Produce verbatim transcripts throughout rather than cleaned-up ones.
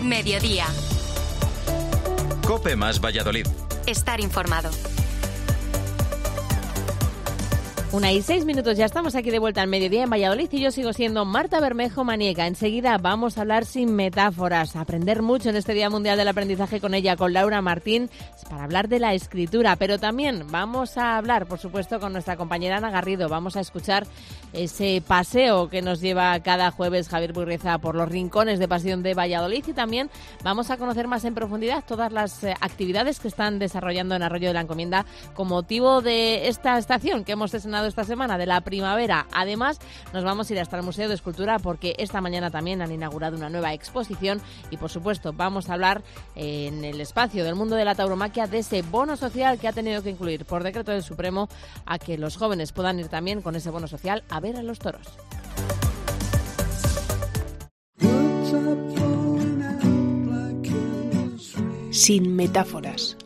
Mediodía. COPE más Valladolid. Estar informado. Una y seis minutos, ya estamos aquí de vuelta al mediodía en Valladolid y yo sigo siendo Marta Bermejo Maniega. Enseguida vamos a hablar sin metáforas, a aprender mucho en este Día Mundial del Aprendizaje con ella, con Laura Martín, para hablar de la escritura, pero también vamos a hablar, por supuesto, con nuestra compañera Ana Garrido. Vamos a escuchar ese paseo que nos lleva cada jueves Javier Burrieza por los rincones de pasión de Valladolid y también vamos a conocer más en profundidad todas las eh, actividades que están desarrollando en Arroyo de la Encomienda con motivo de esta estación que hemos estrenado esta semana de la primavera. Además, nos vamos a ir hasta el Museo de Escultura porque esta mañana también han inaugurado una nueva exposición y, por supuesto, vamos a hablar eh, en el espacio del mundo de la tauromaquia de ese bono social que ha tenido que incluir por decreto del Supremo a que los jóvenes puedan ir también con ese bono social a ver a los toros. Sin metáforas.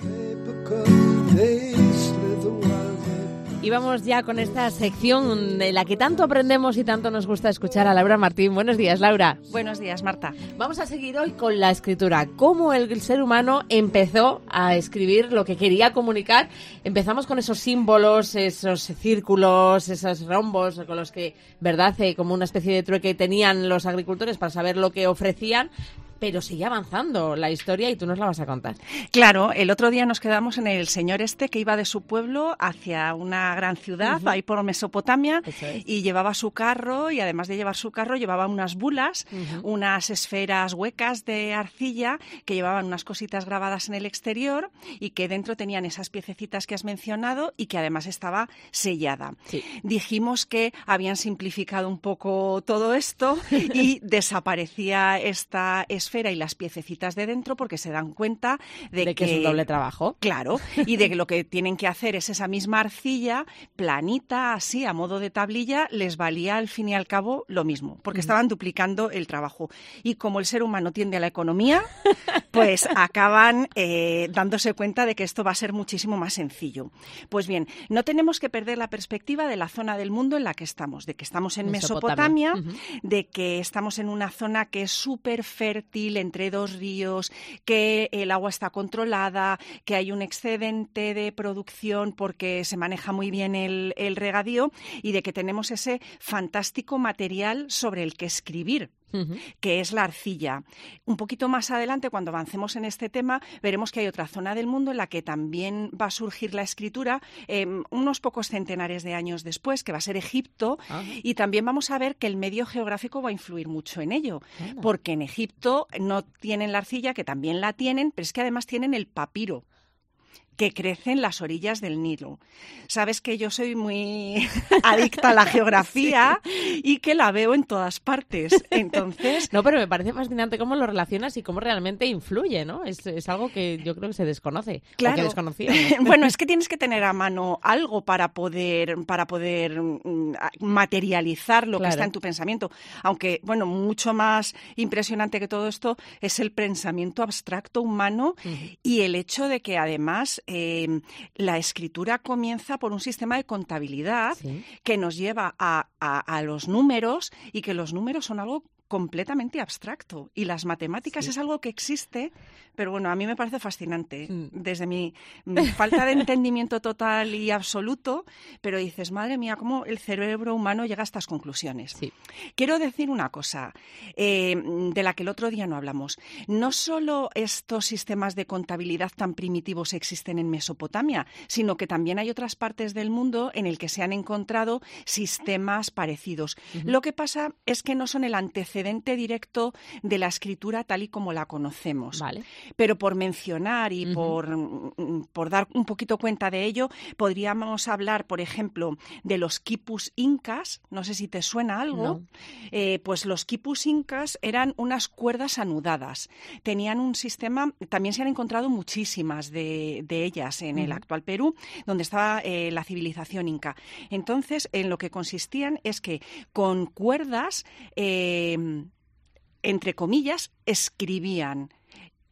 Y vamos ya con esta sección de la que tanto aprendemos y tanto nos gusta escuchar a Laura Martín. Buenos días, Laura. Buenos días, Marta. Vamos a seguir hoy con la escritura. Cómo el ser humano empezó a escribir lo que quería comunicar. Empezamos con esos símbolos, esos círculos, esos rombos con los que, verdad, eh, como una especie de trueque tenían los agricultores para saber lo que ofrecían. Pero sigue avanzando la historia y tú nos la vas a contar. Claro, el otro día nos quedamos en el señor este que iba de su pueblo hacia una gran ciudad, uh-huh. ahí por Mesopotamia, es. y llevaba su carro y además de llevar su carro llevaba unas bulas, uh-huh. unas esferas huecas de arcilla que llevaban unas cositas grabadas en el exterior y que dentro tenían esas piececitas que has mencionado y que además estaba sellada. Sí. Dijimos que habían simplificado un poco todo esto y desaparecía esta esfera y las piececitas de dentro porque se dan cuenta de, de que, que es un doble trabajo. Claro, y de que lo que tienen que hacer es esa misma arcilla planita, así, a modo de tablilla, les valía al fin y al cabo lo mismo, porque uh-huh. estaban duplicando el trabajo. Y como el ser humano tiende a la economía, pues acaban eh, dándose cuenta de que esto va a ser muchísimo más sencillo. Pues bien, no tenemos que perder la perspectiva de la zona del mundo en la que estamos, de que estamos en Mesopotamia, Mesopotamia uh-huh. de que estamos en una zona que es súper fértil, entre dos ríos, que el agua está controlada, que hay un excedente de producción porque se maneja muy bien el, el regadío y de que tenemos ese fantástico material sobre el que escribir. Uh-huh. Que es la arcilla. Un poquito más adelante, cuando avancemos en este tema, veremos que hay otra zona del mundo en la que también va a surgir la escritura eh, unos pocos centenares de años después, que va a ser Egipto, uh-huh. y también vamos a ver que el medio geográfico va a influir mucho en ello, uh-huh. porque en Egipto no tienen la arcilla, que también la tienen, pero es que además tienen el papiro, que crece en las orillas del Nilo. Sabes que yo soy muy adicta a la geografía sí. y que la veo en todas partes. Entonces, no, pero me parece fascinante cómo lo relacionas y cómo realmente influye, ¿no? Es, es algo que yo creo que se desconoce. Claro. O que desconocía. Bueno, es que tienes que tener a mano algo para poder, para poder materializar lo claro. que está en tu pensamiento. Aunque, bueno, mucho más impresionante que todo esto es el pensamiento abstracto humano uh-huh. y el hecho de que además Eh, la escritura comienza por un sistema de contabilidad ¿sí? que nos lleva a, a, a los números y que los números son algo completamente abstracto y las matemáticas sí. es algo que existe, pero bueno, a mí me parece fascinante mm. desde mi, mi falta de entendimiento total y absoluto, pero dices, madre mía, cómo el cerebro humano llega a estas conclusiones. Sí. Quiero decir una cosa eh, de la que el otro día no hablamos. No solo estos sistemas de contabilidad tan primitivos existen en Mesopotamia, sino que también hay otras partes del mundo en el que se han encontrado sistemas parecidos. Uh-huh. Lo que pasa es que no son el antecedente directo de la escritura tal y como la conocemos. Vale. Pero por mencionar y uh-huh. por, por dar un poquito cuenta de ello, podríamos hablar, por ejemplo, de los quipus incas. No sé si te suena algo. No. Eh, pues los quipus incas eran unas cuerdas anudadas. Tenían un sistema, también se han encontrado muchísimas de, de ellas en uh-huh. el actual Perú, donde estaba eh, la civilización inca. Entonces, en lo que consistían es que con cuerdas... Eh, entre comillas, escribían.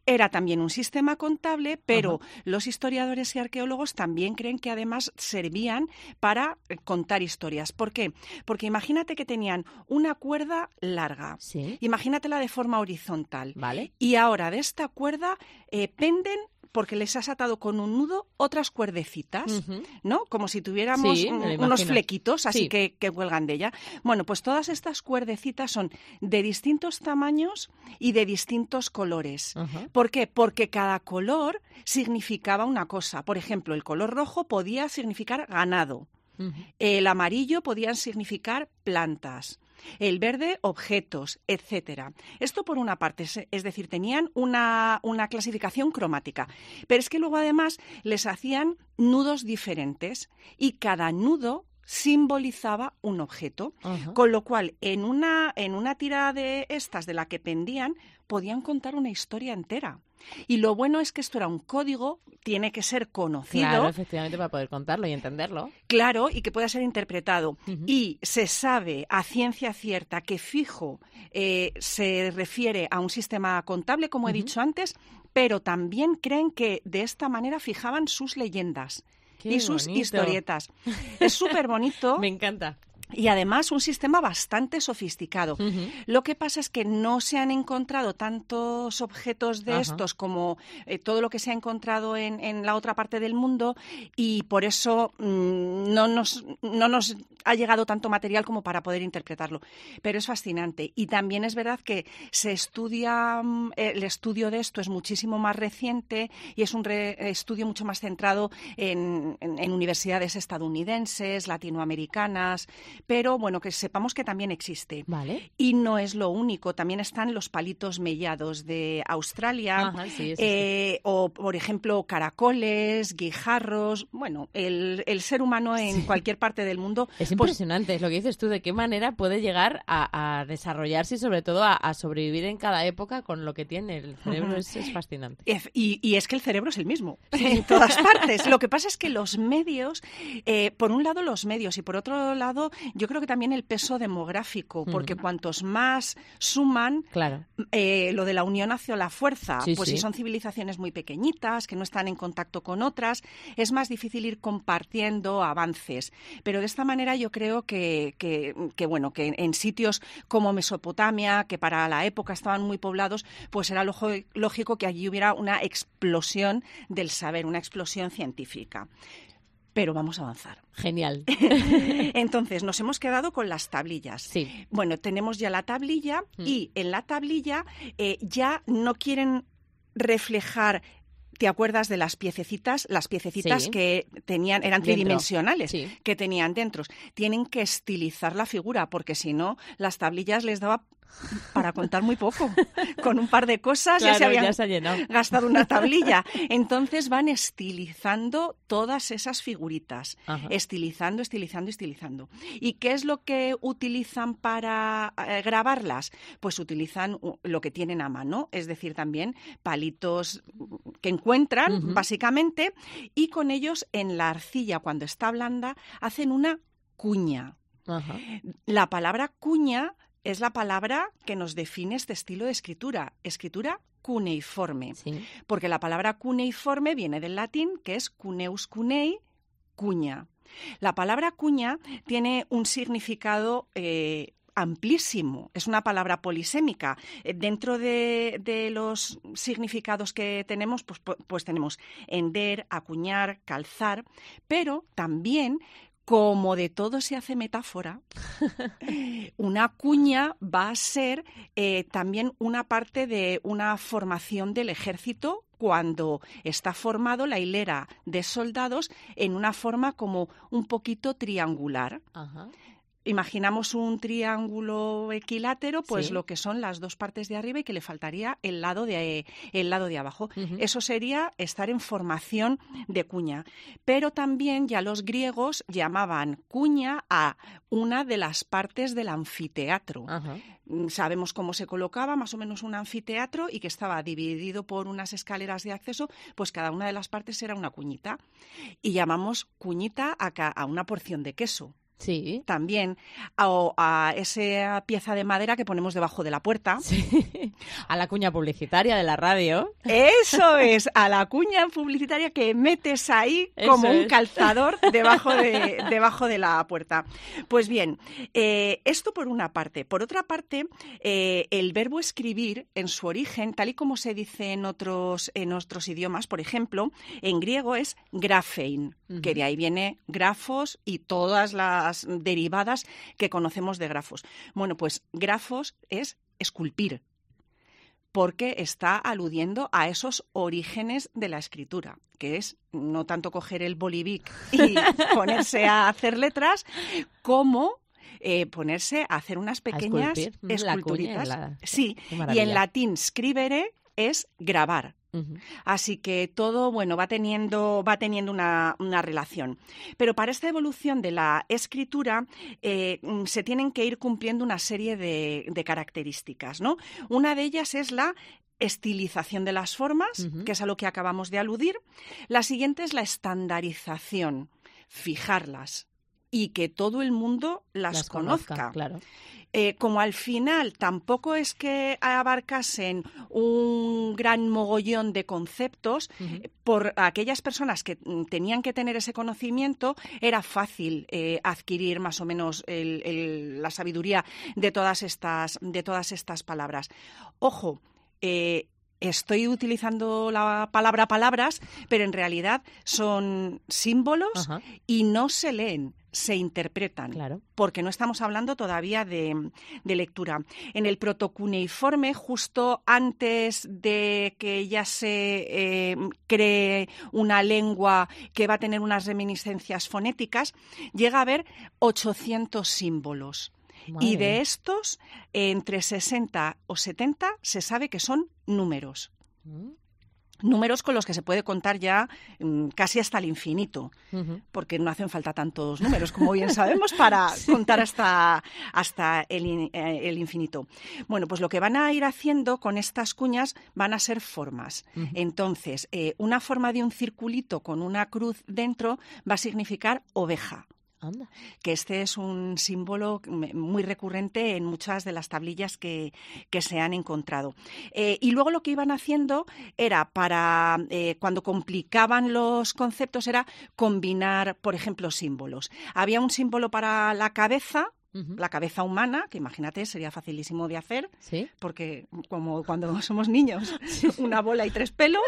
Era también un sistema contable, pero Ajá. los historiadores y arqueólogos también creen que además servían para contar historias. ¿Por qué? Porque imagínate que tenían una cuerda larga, Sí. imagínatela de forma horizontal, Vale. y ahora de esta cuerda eh, penden, porque les has atado con un nudo, otras cuerdecitas, Ujú. ¿no? Como si tuviéramos Sí, me lo mm, unos imagino. flequitos así Sí. que, que cuelgan de ella. Bueno, pues todas estas cuerdecitas son de distintos tamaños y de distintos colores. Ajá. ¿Por qué? Porque cada color significaba una cosa. Por ejemplo, el color rojo podía significar ganado, Ujú. el amarillo podía significar plantas, el verde objetos, etcétera. Esto por una parte, es, es decir, tenían una, una clasificación cromática, pero es que luego además les hacían nudos diferentes y cada nudo simbolizaba un objeto, Ajá. con lo cual en una, en una tira de estas de la que pendían podían contar una historia entera. Y lo bueno es que esto era un código, tiene que ser conocido, Claro, efectivamente, para poder contarlo y entenderlo. claro, y que pueda ser interpretado. Ujú. Y se sabe a ciencia cierta que fijo eh, se refiere a un sistema contable, como he Ujú. dicho antes, pero también creen que de esta manera fijaban sus leyendas Qué y sus bonito. historietas. Es súper bonito. Me encanta. Y además un sistema bastante sofisticado. Ujú. Lo que pasa es que no se han encontrado tantos objetos de Ajá. estos como eh, todo lo que se ha encontrado en, en la otra parte del mundo y por eso mmm, no, nos, no nos ha llegado tanto material como para poder interpretarlo. Pero es fascinante. Y también es verdad que se estudia, mm, el estudio de esto es muchísimo más reciente y es un re- estudio mucho más centrado en, en, en universidades estadounidenses, latinoamericanas, pero bueno, que sepamos que también existe. Vale. Y no es lo único, también están los palitos mellados de Australia, Ajá, sí, eso eh, o por ejemplo caracoles, guijarros, bueno, el, el ser humano en cualquier parte del mundo. Es pues, impresionante, es lo que dices tú, de qué manera puede llegar a, a desarrollarse y sobre todo a, a sobrevivir en cada época con lo que tiene. El cerebro es, es fascinante. Ef- Y, y es que el cerebro es el mismo en todas partes. Lo que pasa es que los medios, eh, por un lado los medios y por otro lado yo creo que también el peso demográfico, porque Mm. cuantos más suman, Claro. eh, lo de la unión hacia la fuerza, Sí, pues sí. si son civilizaciones muy pequeñitas, que no están en contacto con otras, es más difícil ir compartiendo avances. Pero de esta manera yo creo que, que, que, bueno, que en sitios como Mesopotamia, que para la época estaban muy poblados, pues era lojo- lógico que allí hubiera una explosión del saber, una explosión científica. Pero vamos a avanzar. Genial. Entonces, nos hemos quedado con las tablillas. Sí. Bueno, tenemos ya la tablilla Mm. y en la tablilla eh, ya no quieren reflejar. ¿Te acuerdas de las piececitas? Las piececitas Sí. que tenían, eran Dentro. tridimensionales, Sí. que tenían dentro. Tienen que estilizar la figura, porque si no, las tablillas les daba para contar muy poco. Con un par de cosas ya se Claro, habían ya se ha llenado. gastado una tablilla. Entonces van estilizando todas esas figuritas. Ajá. Estilizando, estilizando, estilizando. ¿Y qué es lo que utilizan para eh, grabarlas? Pues utilizan uh, lo que tienen a mano, es decir, también palitos que encuentran, Ujú. básicamente, y con ellos en la arcilla, cuando está blanda, hacen una cuña. Ajá. La palabra cuña es la palabra que nos define este estilo de escritura, escritura cuneiforme, Sí. porque la palabra cuneiforme viene del latín, que es cuneus cunei, cuña. La palabra cuña tiene un significado eh, amplísimo, es una palabra polisémica. Eh, Dentro de, de los significados que tenemos, pues, pu- pues tenemos hender, acuñar, calzar, pero también, como de todo se hace metáfora, una cuña va a ser eh, también una parte de una formación del ejército cuando está formado la hilera de soldados en una forma como un poquito triangular. Ajá. Imaginamos un triángulo equilátero, pues Sí. lo que son las dos partes de arriba y que le faltaría el lado de, el lado de abajo. Ujú. Eso sería estar en formación de cuña. Pero también ya los griegos llamaban cuña a una de las partes del anfiteatro. Ajá. Mm, Sabemos cómo se colocaba más o menos un anfiteatro y que estaba dividido por unas escaleras de acceso, pues cada una de las partes era una cuñita. Y llamamos cuñita a, ca- a una porción de queso. Sí. También. O a esa pieza de madera que ponemos debajo de la puerta. Sí. A la cuña publicitaria de la radio. Eso es, a la cuña publicitaria que metes ahí Eso como un es. calzador debajo de, debajo de la puerta. Pues bien, eh, esto por una parte. Por otra parte, eh, el verbo escribir en su origen, tal y como se dice en otros, en otros idiomas, por ejemplo, en griego es graphein, uh-huh. que de ahí viene grafos y todas las derivadas que conocemos de grafos. Bueno, pues grafos es esculpir, porque está aludiendo a esos orígenes de la escritura, que es no tanto coger el bolivic y ponerse a hacer letras, como eh, ponerse a hacer unas pequeñas esculturitas. La... Sí, y en latín scribere es grabar. Uh-huh. Así que todo, bueno, va teniendo, va teniendo una, una relación. Pero para esta evolución de la escritura eh, se tienen que ir cumpliendo una serie de, de características, ¿no? Una de ellas es la estilización de las formas, uh-huh. que es a lo que acabamos de aludir. La siguiente es la estandarización, fijarlas y que todo el mundo las, las conozca. conozca claro. Eh, como al final tampoco es que abarcasen un gran mogollón de conceptos, uh-huh. por aquellas personas que tenían que tener ese conocimiento, era fácil eh, adquirir más o menos el, el, la sabiduría de todas estas, de todas estas palabras. Ojo, eh, estoy utilizando la palabra palabras, pero en realidad son símbolos uh-huh. y no se leen. Se interpretan, claro. porque no estamos hablando todavía de, de lectura. En el protocuneiforme, justo antes de que ya se eh, cree una lengua que va a tener unas reminiscencias fonéticas, llega a haber ochocientos símbolos. Madre. Y de estos, entre sesenta o setenta se sabe que son números. ¿Mm? Números con los que se puede contar ya um, casi hasta el infinito, uh-huh. porque no hacen falta tantos números, como bien sabemos, para sí. contar hasta, hasta el, eh, el infinito. Bueno, pues lo que van a ir haciendo con estas cuñas van a ser formas. Uh-huh. Entonces, eh, una forma de un circulito con una cruz dentro va a significar oveja. Anda. Que este es un símbolo muy recurrente en muchas de las tablillas que, que se han encontrado. Eh, y luego lo que iban haciendo era para, eh, cuando complicaban los conceptos, era combinar, por ejemplo, símbolos. Había un símbolo para la cabeza, uh-huh. la cabeza humana, que imagínate, sería facilísimo de hacer, ¿sí? Porque como cuando somos niños, sí. una bola y tres pelos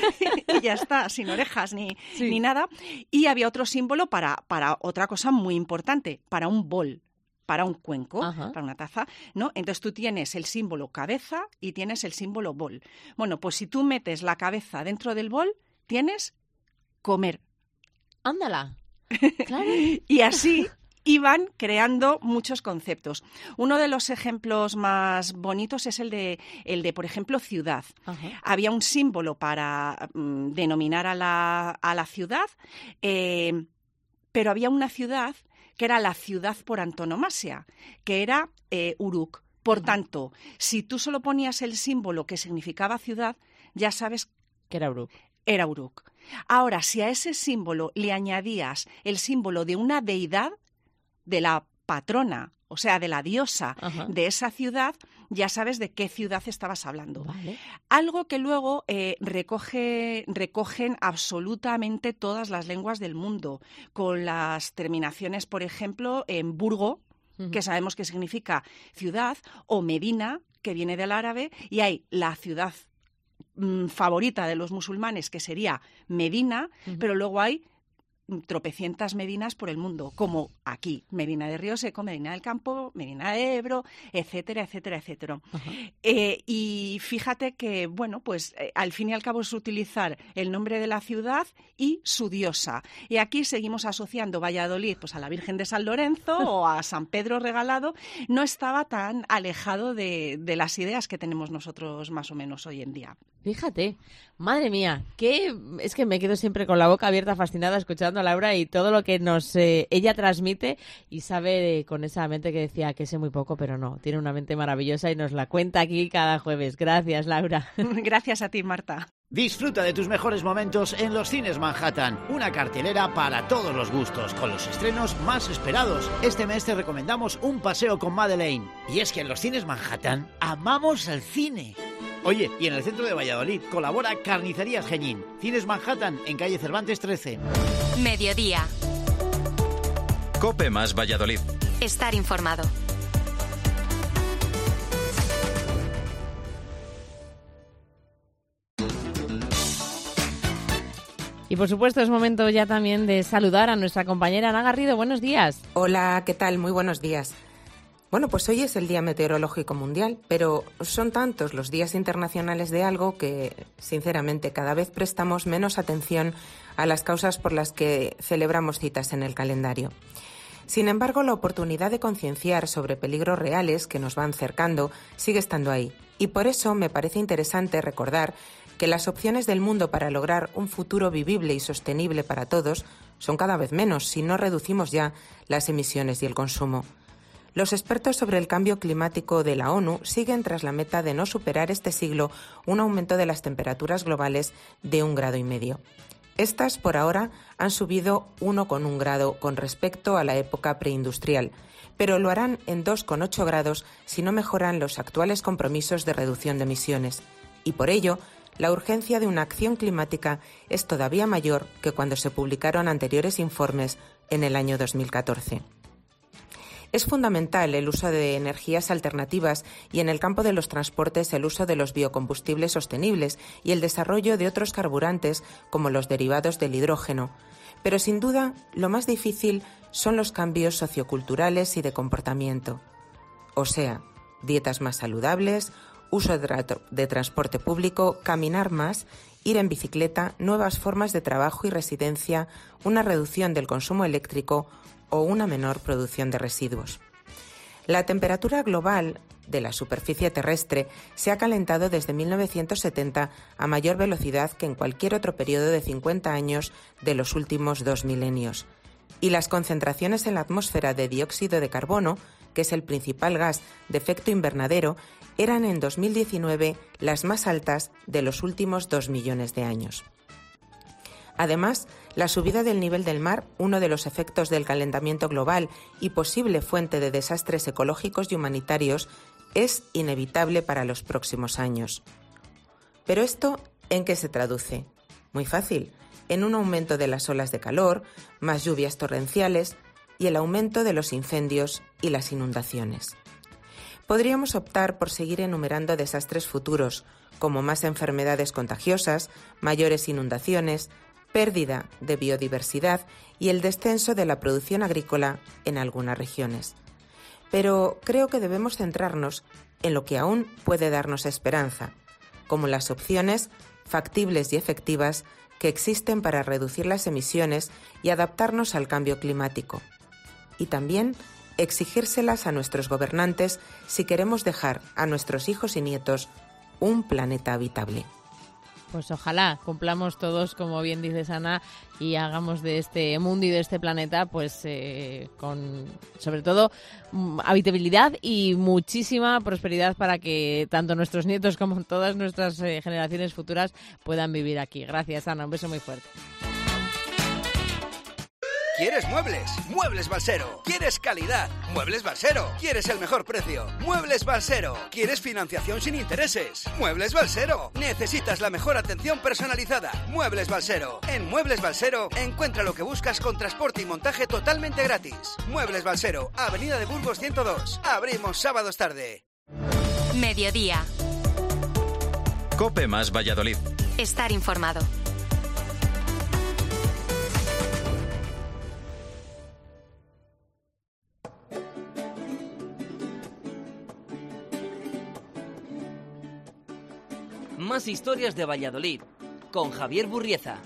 y ya está, sin orejas ni, sí. ni nada. Y había otro símbolo para, para otra cosa muy importante, para un bol, para un cuenco, uh-huh. para una taza, ¿no? Entonces tú tienes el símbolo cabeza y tienes el símbolo bol. Bueno, pues si tú metes la cabeza dentro del bol, tienes comer. Ándala. Claro. Y así iban creando muchos conceptos. Uno de los ejemplos más bonitos es el de, el de por ejemplo, ciudad. Uh-huh. Había un símbolo para um, denominar a la, a la ciudad, eh, pero había una ciudad que era la ciudad por antonomasia, que era eh, Uruk. Por uh-huh. tanto, si tú solo ponías el símbolo que significaba ciudad, ya sabes que era Uruk. Era Uruk. Ahora, si a ese símbolo le añadías el símbolo de una deidad, de la patrona, o sea, de la diosa uh-huh. de esa ciudad, ya sabes de qué ciudad estabas hablando. Vale. Algo que luego eh, recoge, recogen absolutamente todas las lenguas del mundo, con las terminaciones, por ejemplo, en Burgo, uh-huh. que sabemos que significa ciudad, o Medina, que viene del árabe, y hay la ciudad mm, favorita de los musulmanes, que sería Medina, uh-huh. pero luego hay tropecientas Medinas por el mundo, como aquí, Medina de Río Seco, Medina del Campo, Medina de Ebro, etcétera, etcétera, etcétera. Uh-huh. Eh, y fíjate que, bueno, pues eh, al fin y al cabo es utilizar el nombre de la ciudad y su diosa. Y aquí seguimos asociando Valladolid pues a la Virgen de San Lorenzo o a San Pedro Regalado. No estaba tan alejado de, de las ideas que tenemos nosotros más o menos hoy en día. Fíjate, madre mía, que es que me quedo siempre con la boca abierta, fascinada, escuchando a Laura y todo lo que nos eh, ella transmite y sabe eh, con esa mente que decía que sé muy poco, pero no, tiene una mente maravillosa y nos la cuenta aquí cada jueves. Gracias, Laura. Gracias a ti, Marta. Disfruta de tus mejores momentos en los Cines Manhattan, una cartelera para todos los gustos, con los estrenos más esperados. Este mes te recomendamos Un paseo con Madeleine. Y es que en los Cines Manhattan amamos el cine. Oye, y en el centro de Valladolid colabora Carnicerías Geñín. Cines Manhattan, en calle Cervantes trece. Mediodía. COPE más Valladolid. Estar informado. Y por supuesto es momento ya también de saludar a nuestra compañera Ana Garrido. Buenos días. Hola, ¿qué tal? Muy buenos días. Bueno, pues hoy es el Día Meteorológico Mundial, pero son tantos los días internacionales de algo que, sinceramente, cada vez prestamos menos atención a las causas por las que celebramos citas en el calendario. Sin embargo, la oportunidad de concienciar sobre peligros reales que nos van cercando sigue estando ahí. Y por eso me parece interesante recordar que las opciones del mundo para lograr un futuro vivible y sostenible para todos son cada vez menos si no reducimos ya las emisiones y el consumo. Los expertos sobre el cambio climático de la ONU siguen tras la meta de no superar este siglo un aumento de las temperaturas globales de un grado y medio. Estas, por ahora, han subido uno coma uno grado con respecto a la época preindustrial, pero lo harán en dos coma ocho grados si no mejoran los actuales compromisos de reducción de emisiones. Y por ello, la urgencia de una acción climática es todavía mayor que cuando se publicaron anteriores informes en el año dos mil catorce. Es fundamental el uso de energías alternativas y en el campo de los transportes el uso de los biocombustibles sostenibles y el desarrollo de otros carburantes como los derivados del hidrógeno. Pero sin duda lo más difícil son los cambios socioculturales y de comportamiento. O sea, dietas más saludables, uso de, tra- de transporte público, caminar más, ir en bicicleta, nuevas formas de trabajo y residencia, una reducción del consumo eléctrico o una menor producción de residuos. La temperatura global de la superficie terrestre se ha calentado desde mil novecientos setenta a mayor velocidad que en cualquier otro periodo de cincuenta años de los últimos dos milenios. Y las concentraciones en la atmósfera de dióxido de carbono, que es el principal gas de efecto invernadero, eran en dos mil diecinueve las más altas de los últimos dos millones de años. Además, la subida del nivel del mar, uno de los efectos del calentamiento global y posible fuente de desastres ecológicos y humanitarios, es inevitable para los próximos años. ¿Pero esto en qué se traduce? Muy fácil, en un aumento de las olas de calor, más lluvias torrenciales y el aumento de los incendios y las inundaciones. Podríamos optar por seguir enumerando desastres futuros, como más enfermedades contagiosas, mayores inundaciones, pérdida de biodiversidad y el descenso de la producción agrícola en algunas regiones. Pero creo que debemos centrarnos en lo que aún puede darnos esperanza, como las opciones factibles y efectivas que existen para reducir las emisiones y adaptarnos al cambio climático. Y también exigírselas a nuestros gobernantes si queremos dejar a nuestros hijos y nietos un planeta habitable. Pues ojalá cumplamos todos, como bien dices, Ana, y hagamos de este mundo y de este planeta, pues eh, con, sobre todo, habitabilidad y muchísima prosperidad para que tanto nuestros nietos como todas nuestras eh, generaciones futuras puedan vivir aquí. Gracias, Ana. Un beso muy fuerte. ¿Quieres muebles? Muebles Balsero. ¿Quieres calidad? Muebles Balsero. ¿Quieres el mejor precio? Muebles Balsero. ¿Quieres financiación sin intereses? Muebles Balsero. ¿Necesitas la mejor atención personalizada? Muebles Balsero. En Muebles Balsero encuentra lo que buscas con transporte y montaje totalmente gratis. Muebles Balsero, Avenida de Burgos ciento dos. Abrimos sábados tarde. Mediodía. COPE más Valladolid. Estar informado. Más historias de Valladolid, con Javier Burrieza.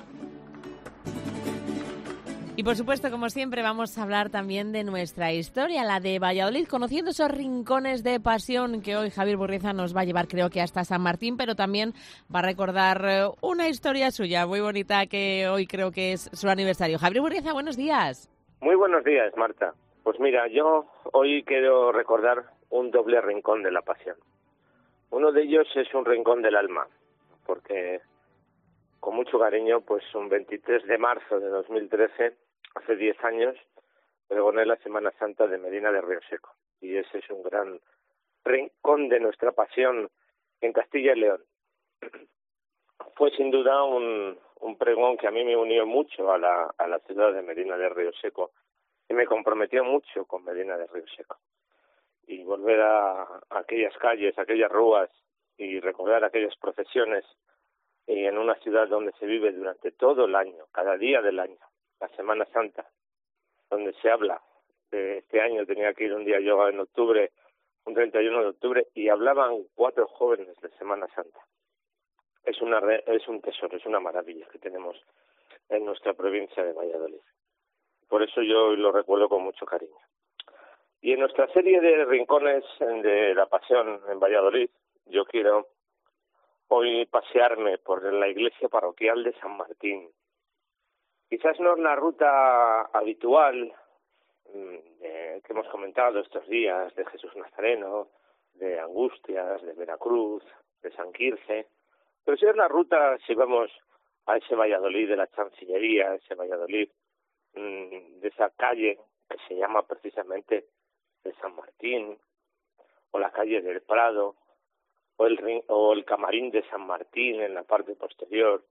Y por supuesto, como siempre, vamos a hablar también de nuestra historia, la de Valladolid, conociendo esos rincones de pasión que hoy Javier Burrieza nos va a llevar, creo que hasta San Martín, pero también va a recordar una historia suya muy bonita que hoy creo que es su aniversario. Javier Burrieza, buenos días. Muy buenos días, Marta. Pues mira, yo hoy quiero recordar un doble rincón de la pasión. Uno de ellos es un rincón del alma, porque con mucho cariño, pues un veintitrés de marzo de dos mil trece, hace diez años, pregoné la Semana Santa de Medina de Río Seco. Y ese es un gran rincón de nuestra pasión en Castilla y León. Fue sin duda un, un pregón que a mí me unió mucho a la, a la ciudad de Medina de Río Seco y me comprometió mucho con Medina de Río Seco. Y volver a, a aquellas calles, a aquellas rúas y recordar aquellas procesiones y en una ciudad donde se vive durante todo el año, cada día del año, la Semana Santa, donde se habla de este año, tenía que ir un día yo en octubre, un treinta y uno de octubre, y hablaban cuatro jóvenes de Semana Santa. Es una re, es un tesoro, es una maravilla que tenemos en nuestra provincia de Valladolid. Por eso yo lo recuerdo con mucho cariño. Y en nuestra serie de rincones de la pasión en Valladolid, yo quiero hoy pasearme por la iglesia parroquial de San Martín. Quizás no es la ruta habitual eh, que hemos comentado estos días de Jesús Nazareno, de Angustias, de Veracruz, de San Quirce, pero sí es la ruta si vamos a ese Valladolid de la Chancillería, ese Valladolid mmm, de esa calle que se llama precisamente de San Martín, o la calle del Prado, o el, o el Camarín de San Martín en la parte posterior,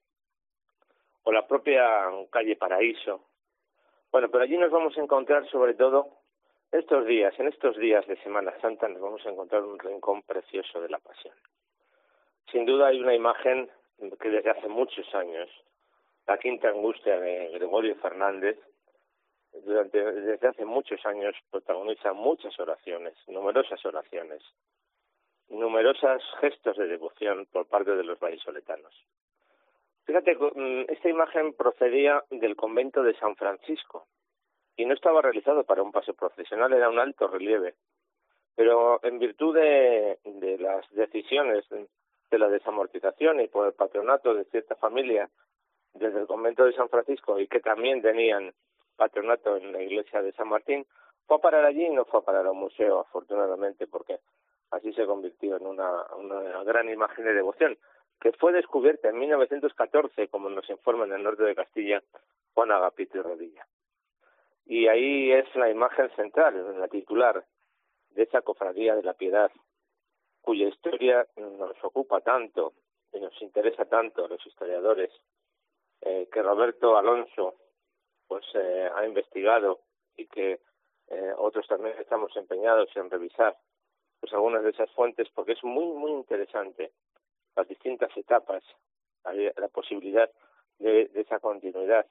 o la propia calle Paraíso. Bueno, pero allí nos vamos a encontrar sobre todo estos días, en estos días de Semana Santa nos vamos a encontrar un rincón precioso de la Pasión. Sin duda hay una imagen que desde hace muchos años, la Quinta Angustia de Gregorio Fernández, durante desde hace muchos años protagoniza muchas oraciones, numerosas oraciones, numerosos gestos de devoción por parte de los vallisoletanos. Fíjate, esta imagen procedía del convento de San Francisco y no estaba realizado para un paso procesional, era un alto relieve. Pero en virtud de, de las decisiones de la desamortización y por el patronato de cierta familia desde el convento de San Francisco y que también tenían patronato en la iglesia de San Martín, fue a parar allí y no fue a parar a un museo, afortunadamente, porque así se convirtió en una, una gran imagen de devoción, que fue descubierta en mil novecientos catorce, como nos informa en el norte de Castilla, Juan Agapito y Rodilla. Y ahí es la imagen central, la titular, de esa cofradía de la Piedad, cuya historia nos ocupa tanto y nos interesa tanto a los historiadores, eh, que Roberto Alonso pues eh, ha investigado y que eh, otros también estamos empeñados en revisar pues algunas de esas fuentes, porque es muy, muy interesante las distintas etapas, la posibilidad de, de esa continuidad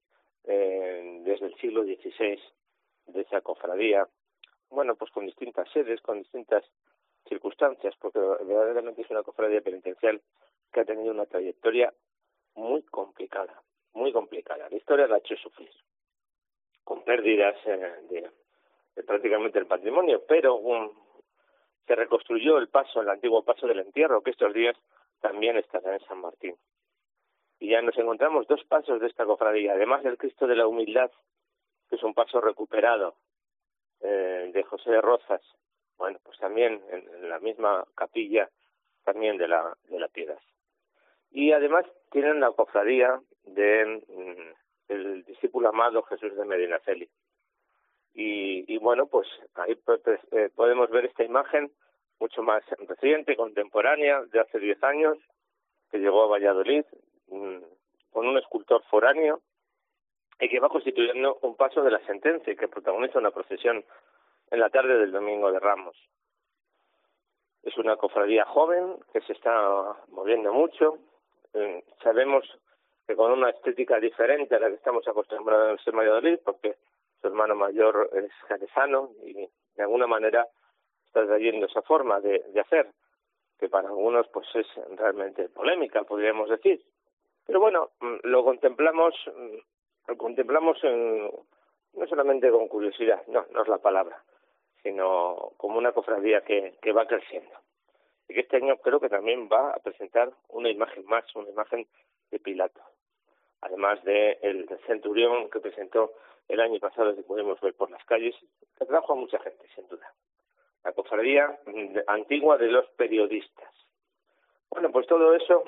eh, desde el siglo dieciséis de esa cofradía, bueno, pues con distintas sedes, con distintas circunstancias, porque verdaderamente es una cofradía penitencial que ha tenido una trayectoria muy complicada, muy complicada. La historia la ha hecho sufrir, con pérdidas eh, de, de prácticamente el patrimonio, pero um, se reconstruyó el paso, el antiguo paso del entierro, que estos días también estará en San Martín. Y ya nos encontramos dos pasos de esta cofradía, además del Cristo de la Humildad, que es un paso recuperado eh, de José de Rozas, bueno, pues también en, en la misma capilla también de la de la Piedad. Y además tienen la cofradía de mm, el discípulo amado Jesús de Medinaceli. Y, y bueno, pues ahí pues, eh, podemos ver esta imagen mucho más reciente, contemporánea, de hace diez años, que llegó a Valladolid mmm, con un escultor foráneo y que va constituyendo un paso de la sentencia y que protagoniza una procesión en la tarde del Domingo de Ramos. Es una cofradía joven que se está moviendo mucho. Eh, sabemos que con una estética diferente a la que estamos acostumbrados en Valladolid, porque su hermano mayor es jerezano y de alguna manera está trayendo esa forma de, de hacer, que para algunos pues es realmente polémica, podríamos decir. Pero bueno, lo contemplamos, lo contemplamos en, no solamente con curiosidad, no, no es la palabra, sino como una cofradía que, que va creciendo. Y que este año creo que también va a presentar una imagen más, una imagen de Pilato. Además de el centurión que presentó el año pasado, que pudimos ver por las calles, que atrajo a mucha gente, sin duda. La cofradía antigua de los periodistas. Bueno, pues todo eso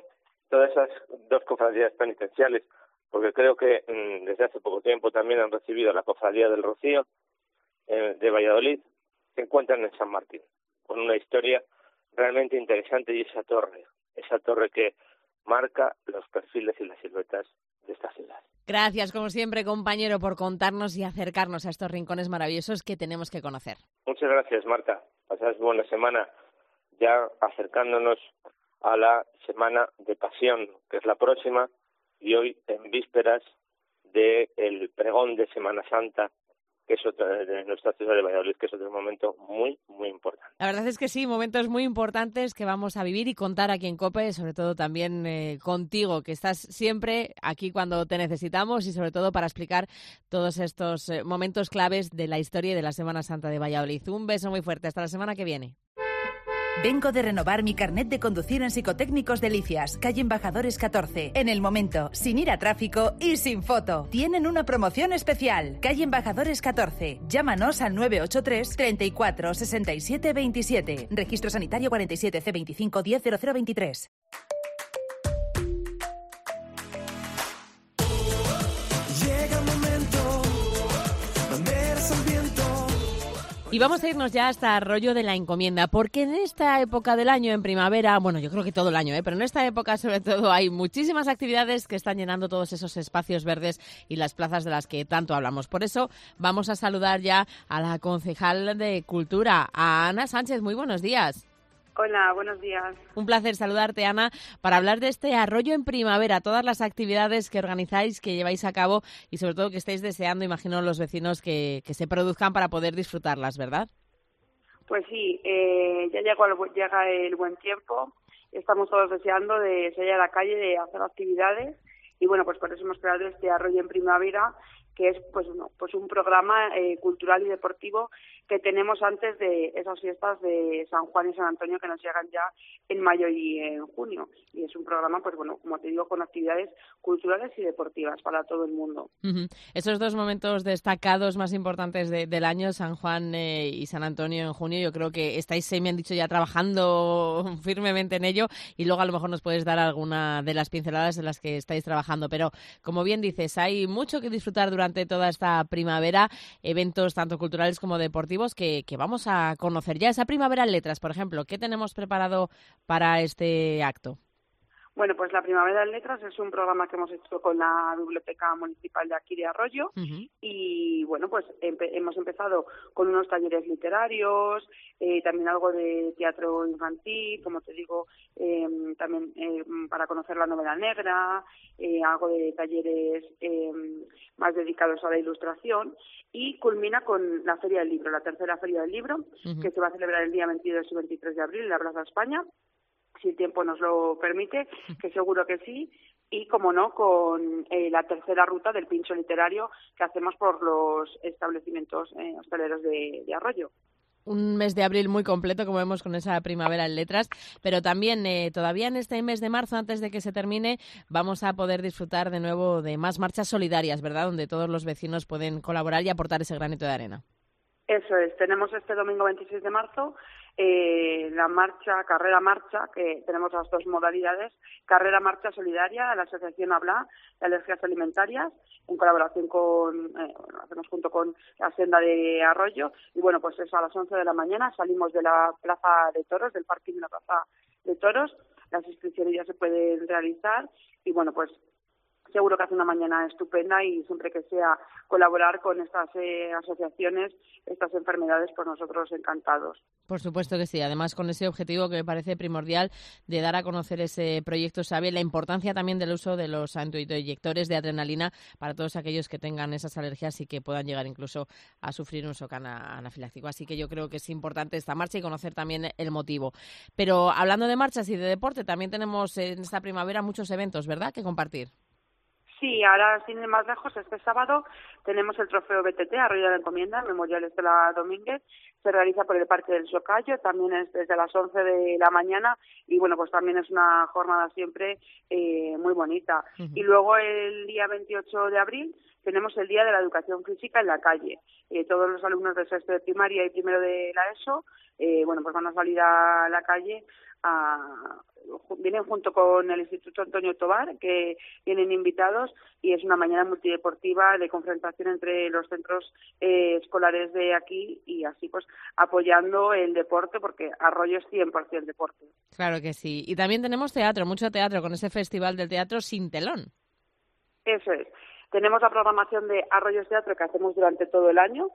todas esas dos cofradías penitenciales, porque creo que mmm, desde hace poco tiempo también han recibido la Cofradía del Rocío eh, de Valladolid, se encuentran en San Martín, con una historia realmente interesante, y esa torre, esa torre que marca los perfiles y las siluetas de esta ciudad. Gracias, como siempre, compañero, por contarnos y acercarnos a estos rincones maravillosos que tenemos que conocer. Muchas gracias, Marta. Pasad buena semana, ya acercándonos a la Semana de Pasión, que es la próxima, y hoy en vísperas del pregón de Semana Santa, que es otro, de nuestra ciudad de Valladolid, que es otro momento muy, muy importante. La verdad es que sí, momentos muy importantes que vamos a vivir y contar aquí en COPE, sobre todo también eh, contigo, que estás siempre aquí cuando te necesitamos y sobre todo para explicar todos estos eh, momentos claves de la historia y de la Semana Santa de Valladolid. Un beso muy fuerte, hasta la semana que viene. Vengo de renovar mi carnet de conducir en Psicotécnicos Delicias, calle Embajadores catorce. En el momento, sin ir a tráfico y sin foto. Tienen una promoción especial. Calle Embajadores catorce. Llámanos al nueve ocho tres, treinta y cuatro, sesenta y siete, veintisiete. Registro sanitario cuarenta y siete C veinticinco diez cero cero veintitrés. Llega el momento, banderas al viento. Y vamos a irnos ya hasta Arroyo de la Encomienda, porque en esta época del año, en primavera, bueno, yo creo que todo el año, ¿eh? Pero en esta época sobre todo hay muchísimas actividades que están llenando todos esos espacios verdes y las plazas de las que tanto hablamos. Por eso vamos a saludar ya a la concejal de Cultura, a Ana Sánchez. Muy buenos días. Hola, buenos días. Un placer saludarte, Ana, para hablar de este Arroyo en Primavera, todas las actividades que organizáis, que lleváis a cabo y sobre todo que estáis deseando, imagino, los vecinos que, que se produzcan para poder disfrutarlas, ¿verdad? Pues sí, eh, ya llegó el, llega el buen tiempo, estamos todos deseando de salir a la calle, de hacer actividades y bueno, pues por eso hemos creado este Arroyo en Primavera, que es pues, no, pues un programa eh, cultural y deportivo que tenemos antes de esas fiestas de San Juan y San Antonio que nos llegan ya en mayo y en junio. Y es un programa, pues bueno, como te digo, con actividades culturales y deportivas para todo el mundo. Uh-huh. Esos dos momentos destacados más importantes de, del año, San Juan eh, y San Antonio en junio, yo creo que estáis, me han dicho, ya trabajando firmemente en ello y luego a lo mejor nos puedes dar alguna de las pinceladas en las que estáis trabajando. Pero, como bien dices, hay mucho que disfrutar durante toda esta primavera, eventos tanto culturales como deportivos que, que vamos a conocer ya. Esa Primavera en Letras, por ejemplo, ¿qué tenemos preparado para este acto? Bueno, pues la Primavera en Letras es un programa que hemos hecho con la Biblioteca Municipal de aquí de Arroyo uh-huh. y, bueno, pues empe- hemos empezado con unos talleres literarios, eh, también algo de teatro infantil, como te digo, eh, también eh, para conocer la novela negra, eh, algo de talleres eh, más dedicados a la ilustración y culmina con la Feria del Libro, la tercera Feria del Libro, uh-huh. que se va a celebrar el día veintidós y veintitrés de abril en la Plaza España, si el tiempo nos lo permite, que seguro que sí, y como no, con eh, la tercera ruta del pincho literario que hacemos por los establecimientos eh, hosteleros de, de Arroyo. Un mes de abril muy completo, como vemos con esa Primavera en Letras, pero también eh, todavía en este mes de marzo, antes de que se termine, vamos a poder disfrutar de nuevo de más marchas solidarias, ¿verdad?, donde todos los vecinos pueden colaborar y aportar ese granito de arena. Eso es, tenemos este domingo veintiséis de marzo eh, la marcha, carrera marcha, que tenemos las dos modalidades, carrera marcha solidaria de la Asociación Habla de Alergias Alimentarias, en colaboración con, eh, bueno, hacemos junto con la Senda de Arroyo, y bueno, pues es a las once de la mañana, salimos de la Plaza de Toros, del parking de la Plaza de Toros, las inscripciones ya se pueden realizar, y bueno, pues seguro que hace una mañana estupenda y siempre que sea colaborar con estas eh, asociaciones, estas enfermedades, pues nosotros encantados. Por supuesto que sí, además con ese objetivo que me parece primordial de dar a conocer ese proyecto SABE, la importancia también del uso de los autoinyectores de adrenalina para todos aquellos que tengan esas alergias y que puedan llegar incluso a sufrir un shock anafiláctico. Así que yo creo que es importante esta marcha y conocer también el motivo. Pero hablando de marchas y de deporte, también tenemos en esta primavera muchos eventos, ¿verdad?, que compartir. Sí, ahora sin ir más lejos, este sábado tenemos el trofeo B T T, Arroyo de la Encomienda, Memorial Estela Domínguez, se realiza por el Parque del Socayo, también es desde las once de la mañana y bueno, pues también es una jornada siempre eh, muy bonita. Uh-huh. Y luego el día veintiocho de abril tenemos el Día de la Educación Física en la calle. Eh, todos los alumnos de sexto de primaria y primero de la ESO, eh, bueno, pues van a salir a la calle a vienen junto con el Instituto Antonio Tobar, que vienen invitados, y es una mañana multideportiva de confrontación entre los centros eh, escolares de aquí y así pues apoyando el deporte, porque Arroyo es cien por ciento deporte. Claro que sí. Y también tenemos teatro, mucho teatro, con ese Festival del Teatro Sin Telón. Eso es. Tenemos la programación de Arroyos Teatro que hacemos durante todo el año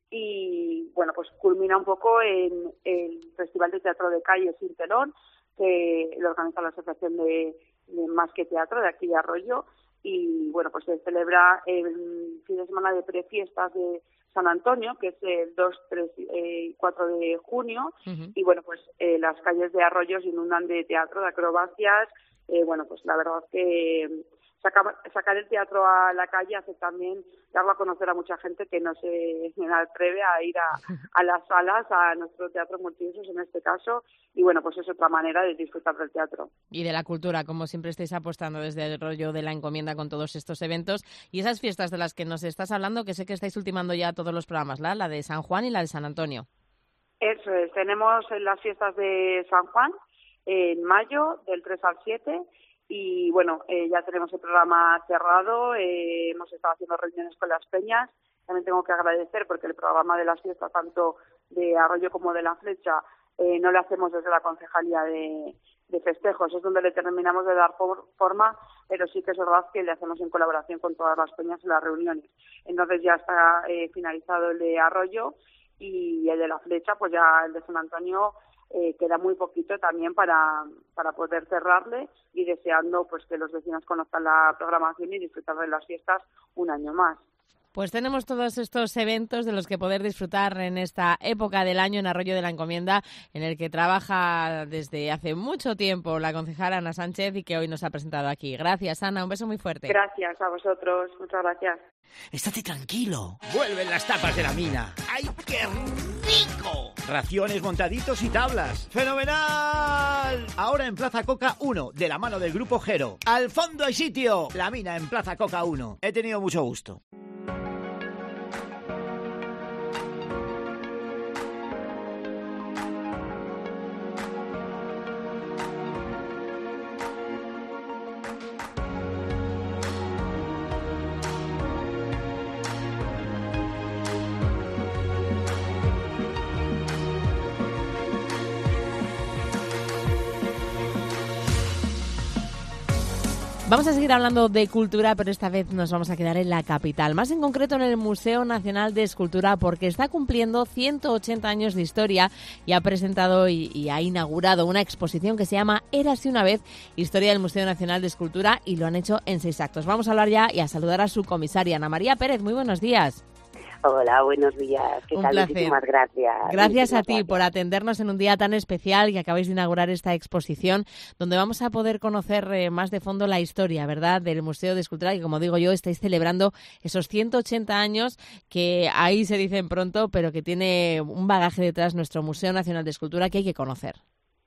y, bueno, pues culmina un poco en el Festival de Teatro de Calle Sin Telón, que lo organiza la Asociación de, de Más que Teatro de aquí de Arroyo, y, bueno, pues se celebra el fin de semana de prefiestas de San Antonio, que es el dos, tres y cuatro de junio, uh-huh. y, bueno, pues eh, las calles de Arroyo se inundan de teatro, de acrobacias, eh, bueno, pues la verdad que Sacar, sacar el teatro a la calle hace también darlo a conocer a mucha gente que no se atreve a ir a, a las salas, a nuestro teatro multiusos en este caso, y bueno, pues es otra manera de disfrutar del teatro. Y de la cultura, como siempre estáis apostando desde el rollo de la encomienda con todos estos eventos y esas fiestas de las que nos estás hablando, que sé que estáis ultimando ya todos los programas, ¿la? La de San Juan y la de San Antonio. Eso es, tenemos las fiestas de San Juan en mayo, del tres al siete, y bueno, eh, ya tenemos el programa cerrado, eh, hemos estado haciendo reuniones con las peñas. También tengo que agradecer porque el programa de las fiestas, tanto de Arroyo como de La Flecha, eh, no lo hacemos desde la Concejalía de, de Festejos, es donde le terminamos de dar por, forma, pero sí que es verdad que le hacemos en colaboración con todas las peñas en las reuniones. Entonces ya está eh, finalizado el de Arroyo y el de La Flecha, pues ya el de San Antonio Eh, queda muy poquito también para, para poder cerrarle, y deseando pues que los vecinos conozcan la programación y disfrutar de las fiestas un año más. Pues tenemos todos estos eventos de los que poder disfrutar en esta época del año en Arroyo de la Encomienda, en el que trabaja desde hace mucho tiempo la concejala Ana Sánchez y que hoy nos ha presentado aquí. Gracias, Ana, un beso muy fuerte. Gracias a vosotros, muchas gracias. Estate tranquilo, vuelven las tapas de la mina. ¡Ay, qué rico! Raciones, montaditos y tablas. ¡Fenomenal! Ahora en Plaza Coca uno, de la mano del Grupo Gero. ¡Al fondo hay sitio! La mina en Plaza Coca uno. He tenido mucho gusto. Vamos a seguir hablando de cultura, pero esta vez nos vamos a quedar en la capital, más en concreto en el Museo Nacional de Escultura, porque está cumpliendo ciento ochenta años de historia y ha presentado y, y ha inaugurado una exposición que se llama Érase una vez, Historia del Museo Nacional de Escultura, y lo han hecho en seis actos. Vamos a hablar ya y a saludar a su comisaria, Ana María Pérez. Muy buenos días. Hola, buenos días. ¿Qué Un tal? placer. Muchísimas gracias. Gracias Muchísimas a ti gracias. por atendernos en un día tan especial que acabáis de inaugurar esta exposición, donde vamos a poder conocer eh, más de fondo la historia, ¿verdad?, del Museo de Escultura, que, como digo yo, estáis celebrando esos ciento ochenta años que ahí se dicen pronto, pero que tiene un bagaje detrás nuestro Museo Nacional de Escultura que hay que conocer.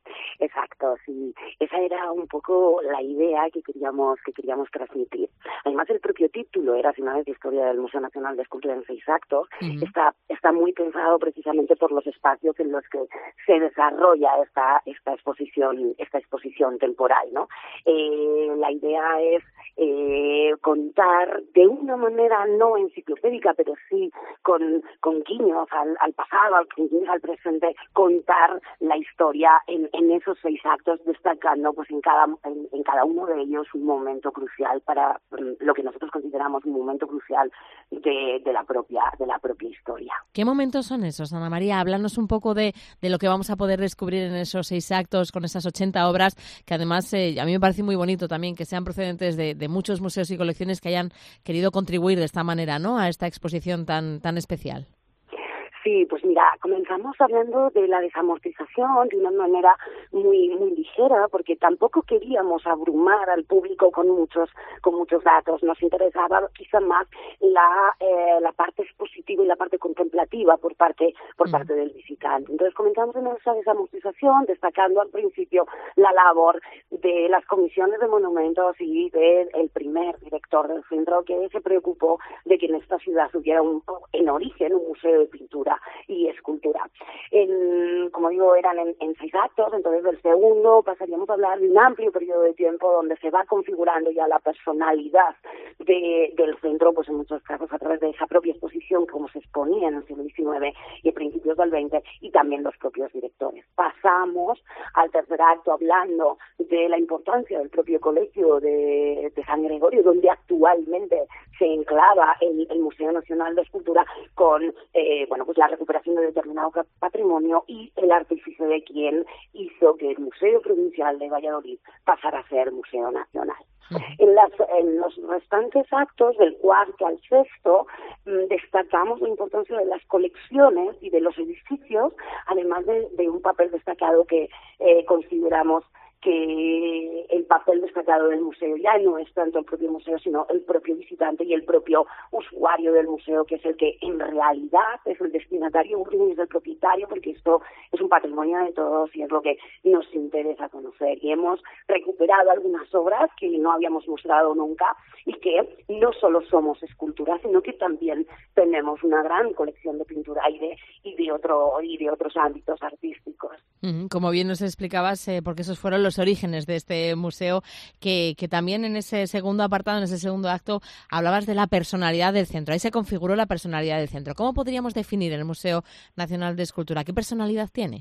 Exacto, sí. Esa era un poco la idea que queríamos que queríamos transmitir. Además, el propio título, Érase una vez, Historia del Museo Nacional de Escultura en seis actos, uh-huh. está está muy pensado precisamente por los espacios en los que se desarrolla esta esta exposición esta exposición temporal, ¿no? Eh, la idea es eh, contar de una manera no enciclopédica, pero sí con con guiños al, al pasado, al, guiños al presente, contar la historia en, en esos seis actos, destacando pues en cada en, en cada uno de ellos un momento crucial para um, lo que nosotros consideramos un momento crucial de, de la propia de la propia historia. ¿Qué momentos son esos, Ana María? Háblanos un poco de, de lo que vamos a poder descubrir en esos seis actos con esas ochenta obras, que además eh, a mí me parece muy bonito también que sean procedentes de, de muchos museos y colecciones que hayan querido contribuir de esta manera, ¿no?, a esta exposición tan tan especial. Sí, pues mira, comenzamos hablando de la desamortización de una manera muy muy ligera, porque tampoco queríamos abrumar al público con muchos con muchos datos. Nos interesaba quizá más la eh, la parte expositiva y la parte contemplativa por parte por mm. parte del visitante. Entonces comenzamos en esa desamortización, destacando al principio la labor de las comisiones de monumentos y del el primer director del centro, que se preocupó de que en esta ciudad hubiera un en origen un museo de pintura música y escultura. En, como digo, eran en, en seis actos, entonces del segundo pasaríamos a hablar de un amplio periodo de tiempo donde se va configurando ya la personalidad de, del centro, pues en muchos casos a través de esa propia exposición como se exponía en el siglo diecinueve y a principios del veinte, y también los propios directores. Pasamos al tercer acto hablando de la importancia del propio colegio de, de San Gregorio, donde actualmente se enclava el, el Museo Nacional de Escultura con eh, bueno pues la recuperación de determinado patrimonio y el artífice de quien hizo que el Museo Provincial de Valladolid pasara a ser Museo Nacional. En, las, en los restantes actos, del cuarto al sexto, destacamos la importancia de las colecciones y de los edificios, además de, de un papel destacado que eh, consideramos que el papel destacado del museo ya no es tanto el propio museo, sino el propio visitante y el propio usuario del museo, que es el que en realidad es el destinatario último y es el propietario, porque esto es un patrimonio de todos y es lo que nos interesa conocer. Y hemos recuperado algunas obras que no habíamos mostrado nunca y que no solo somos esculturas, sino que también tenemos una gran colección de pintura y de, y de, otro, y de otros ámbitos artísticos. Como bien nos explicabas, eh, porque esos fueron los orígenes de este museo, que, que también en ese segundo apartado, en ese segundo acto, hablabas de la personalidad del centro. Ahí se configuró la personalidad del centro. ¿Cómo podríamos definir el Museo Nacional de Escultura? ¿Qué personalidad tiene?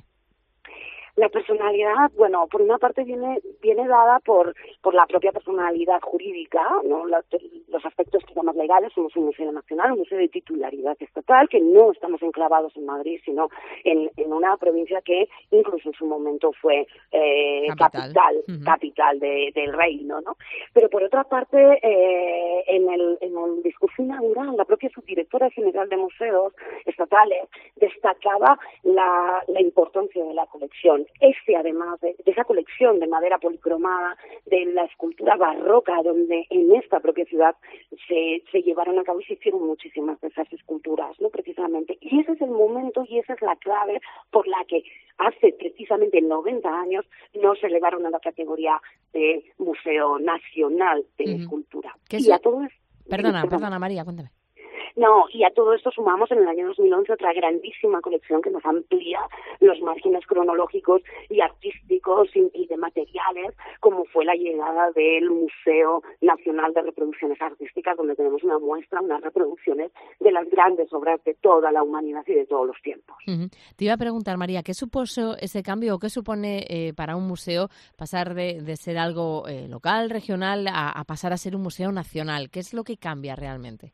La personalidad, bueno, por una parte viene viene dada por por la propia personalidad jurídica, ¿no? Los, los aspectos que más legales. Somos un museo nacional, un museo de titularidad estatal, que no estamos enclavados en Madrid, sino en, en una provincia que incluso en su momento fue eh, capital, capital, uh-huh. capital de, del reino, ¿no? Pero por otra parte, eh, en el en el discurso inaugural, la propia subdirectora general de museos estatales destacaba la, la importancia de la colección. Este, además de, de esa colección de madera policromada, de la escultura barroca, donde en esta propia ciudad se, se llevaron a cabo y se hicieron muchísimas de esas esculturas, ¿no? Precisamente. Y ese es el momento y esa es la clave por la que hace precisamente noventa años nos elevaron a la categoría de Museo Nacional de uh-huh. Escultura. Y a todo esto... Perdona, perdona, perdona, María, cuéntame. No, y a todo esto sumamos en el año dos mil once otra grandísima colección que nos amplía los márgenes cronológicos y artísticos y, y de materiales, como fue la llegada del Museo Nacional de Reproducciones Artísticas, donde tenemos una muestra, unas reproducciones de las grandes obras de toda la humanidad y de todos los tiempos. Uh-huh. Te iba a preguntar, María, ¿qué supuso ese cambio o qué supone eh, para un museo pasar de, de ser algo eh, local, regional, a, a pasar a ser un museo nacional? ¿Qué es lo que cambia realmente?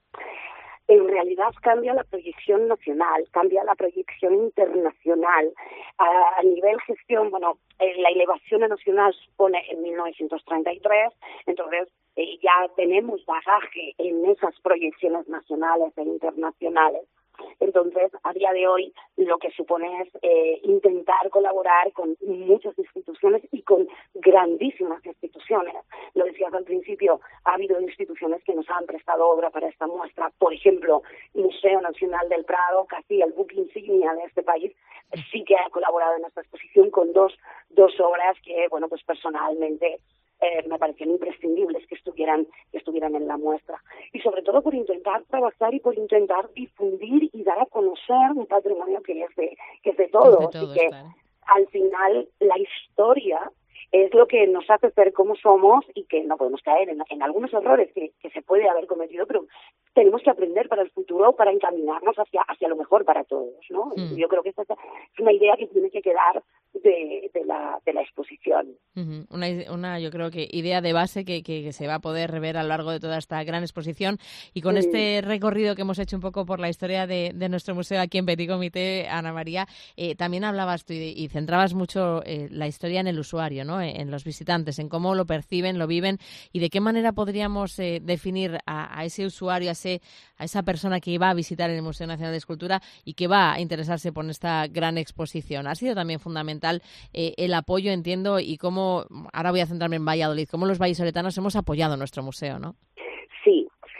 En realidad cambia la proyección nacional, cambia la proyección internacional. A, a nivel gestión, bueno, eh, la elevación nacional supone en mil novecientos treinta y tres, entonces eh, ya tenemos bagaje en esas proyecciones nacionales e internacionales. Entonces, a día de hoy, lo que supone es eh, intentar colaborar con muchas instituciones y con grandísimas instituciones. Lo decías al principio, ha habido instituciones que nos han prestado obra para esta muestra. Por ejemplo, Museo Nacional del Prado, casi el buque insignia de este país, sí que ha colaborado en esta exposición con dos, dos obras que, bueno, pues personalmente Eh, me parecían imprescindibles que estuvieran que estuvieran en la muestra, y sobre todo por intentar trabajar y por intentar difundir y dar a conocer un patrimonio que es de que es de todos, es de todos y que claro. Al final la historia es lo que nos hace ser como somos y que no podemos caer en, en algunos errores que, que se puede haber cometido, pero tenemos que aprender para el futuro, para encaminarnos hacia hacia lo mejor para todos, ¿no? Mm. Yo creo que esta es una idea que tiene que quedar de, de la de la exposición. Uh-huh. Una, una, yo creo que idea de base que, que, que se va a poder ver a lo largo de toda esta gran exposición, y con mm. este recorrido que hemos hecho un poco por la historia de, de nuestro museo aquí en Petit Comité, Ana María, eh, también hablabas tú y, y centrabas mucho eh, la historia en el usuario, ¿no? En los visitantes, en cómo lo perciben, lo viven, y de qué manera podríamos eh, definir a, a ese usuario, a, ese, a esa persona que va a visitar el Museo Nacional de Escultura y que va a interesarse por esta gran exposición. Ha sido también fundamental eh, el apoyo, entiendo, y cómo, ahora voy a centrarme en Valladolid, cómo los vallisoletanos hemos apoyado nuestro museo, ¿no? Sí, sí, yo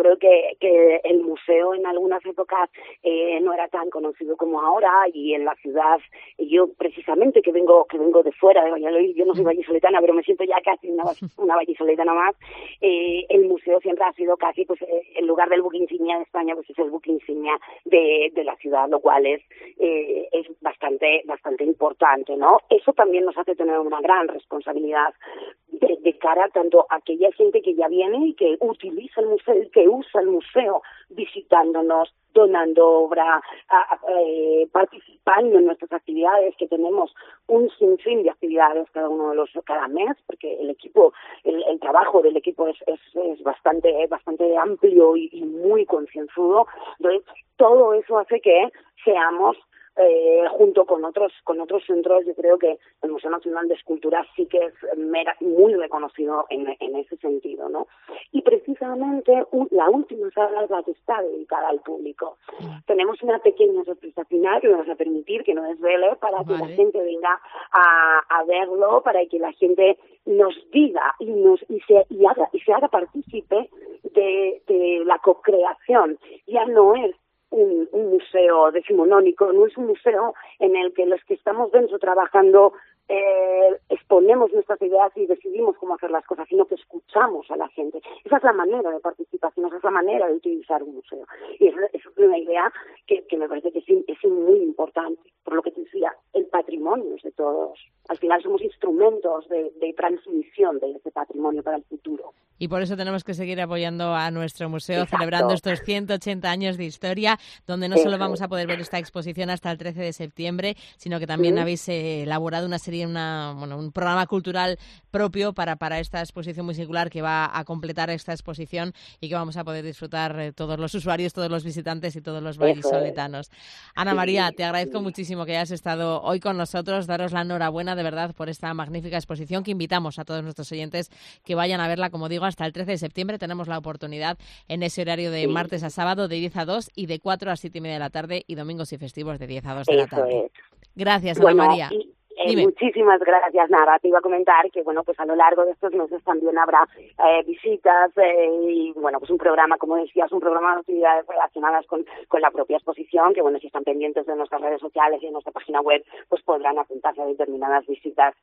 creo que, que el museo en algunas épocas eh, no era tan conocido como ahora, y en la ciudad, yo precisamente que vengo que vengo de fuera de Valladolid, yo no soy vallisoletana, pero me siento ya casi una, una vallisoletana más, eh, el museo siempre ha sido casi, pues en lugar del buque insignia de España, pues es el buque insignia de, de la ciudad, lo cual es eh, es bastante bastante importante, ¿no? Eso también nos hace tener una gran responsabilidad de, de cara tanto a aquella gente que ya viene y que utiliza el museo y que usa el museo visitándonos, donando obra, a, a, eh, participando en nuestras actividades, que tenemos un sinfín de actividades cada uno de los cada mes, porque el equipo, el, el trabajo del equipo es, es, es bastante bastante amplio y, y muy concienzudo. Entonces, todo eso hace que seamos Eh, junto con otros con otros centros, yo creo que el Museo Nacional de Escultura sí que es mera, muy reconocido en, en ese sentido, ¿no? Y precisamente un, la última sala es la que está dedicada al público. Mm. Tenemos una pequeña sorpresa final que nos va a permitir que no desvele para vale. que la gente venga a, a verlo, para que la gente nos diga y nos y se y haga y se haga partícipe de, de la co-creación. Ya no es Un, un museo decimonónico, no es un museo en el que los que estamos dentro trabajando eh, exponemos nuestras ideas y decidimos cómo hacer las cosas, sino que escuchamos a la gente. Esa es la manera de participación, esa es la manera de utilizar un museo. Y esa es una idea que, que me parece que es, es muy importante, por lo que te decía, el patrimonio es de todos. Al final somos instrumentos de, de transmisión de ese patrimonio para el futuro. Y por eso tenemos que seguir apoyando a nuestro museo, Exacto. celebrando estos ciento ochenta años de historia, donde no solo vamos a poder ver esta exposición hasta el trece de septiembre, sino que también ¿Sí? habéis eh, elaborado una serie, una, bueno, un programa cultural propio para, para esta exposición muy singular que va a completar esta exposición y que vamos a poder disfrutar eh, todos los usuarios, todos los visitantes y todos los vallisoletanos. Ana María, sí, te agradezco sí. muchísimo que hayas estado hoy con nosotros, daros la enhorabuena de verdad por esta magnífica exposición que invitamos a todos nuestros oyentes que vayan a verla, como digo, hasta el trece de septiembre. Tenemos la oportunidad en ese horario de sí. martes a sábado de diez a dos y de cuatro a siete y media de la tarde, y domingos y festivos de diez a dos de la tarde. Es. Gracias, Ana bueno, María. Y... Eh, muchísimas gracias, Nara. Te iba a comentar que, bueno, pues a lo largo de estos meses también habrá eh, visitas eh, y, bueno, pues un programa, como decías, un programa de actividades relacionadas con, con la propia exposición, que, bueno, si están pendientes de nuestras redes sociales y en nuestra página web, pues podrán apuntarse a determinadas visitas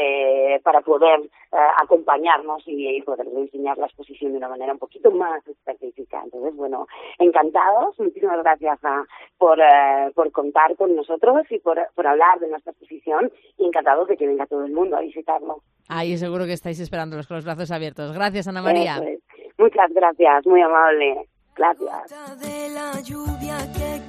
eh, para poder eh, acompañarnos y, y poder enseñar la exposición de una manera un poquito más específica. Entonces, bueno, encantados. Muchísimas gracias a, por, eh, por contar con nosotros y por, por hablar de nuestra exposición. Y encantados de que venga todo el mundo a visitarlo. Ahí seguro que estáis esperándolos con los brazos abiertos. Gracias, Ana María. Es. Muchas gracias, muy amable. Gracias. De la lluvia que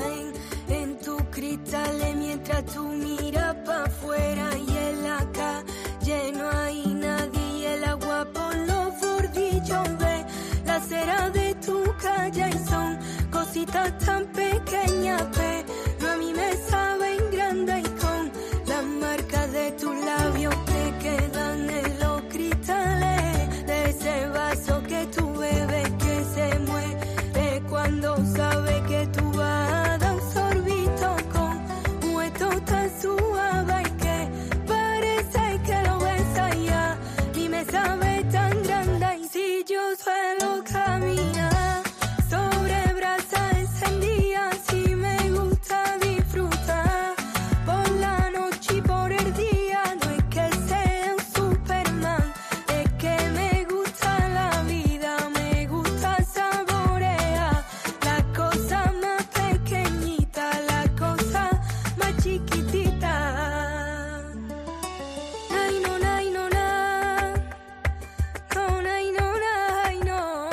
cae en tu cristales mientras tú miras para afuera y en la calle no hay nadie y el agua por los bordillos de la acera de tu calle y son cositas tan pequeñas, pero a mí me saben grande y con las marcas de tus labios te quedan en los cristales de ese vaso que tú bebes que se muere cuando sabe que tú vas a dar un sorbito con un esto tan suave y que parece que lo ves allá. Y me sabe tan grande y si yo suelo caminar sobre brasas encendidas y me gusta disfrutar por la noche y por el día, no es que sea un Superman, es que me gusta la vida, me gusta saborear la cosa más pequeñita, la cosa más chiquitita. Ay, no, ay, no, na. No, ay, no, ay, no.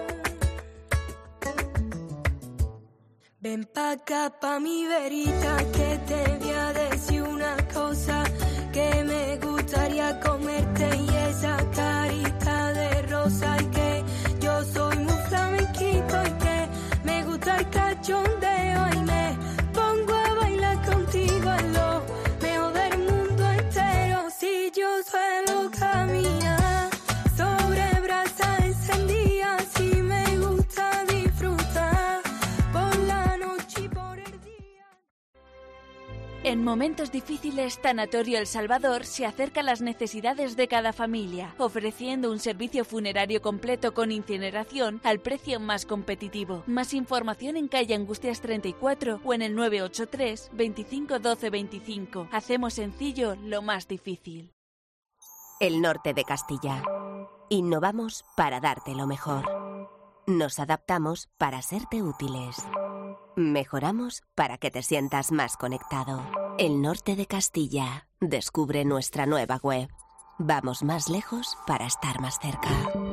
Ven pa' acá, pa' mi verita, que te voy a decir una cosa, que me gustaría comerte y esa carita de rosa y que yo soy muy flamenquito y que me gusta el cachondeo y me pongo a bailar contigo en lo mejor del mundo entero. Si yo suelo caminar sobre brasas encendidas y me gusta disfrutar por la noche y por el día. En momentos difíciles, Tanatorio El Salvador se acerca a las necesidades de cada familia, ofreciendo un servicio funerario completo con incineración al precio más competitivo. Más información en calle Angustias treinta y cuatro o en el nueve ocho tres, veinticinco doce veinticinco. Hacemos sencillo lo más difícil. El norte de Castilla. Innovamos para darte lo mejor. Nos adaptamos para serte útiles. Mejoramos para que te sientas más conectado. El norte de Castilla. Descubre nuestra nueva web. Vamos más lejos para estar más cerca.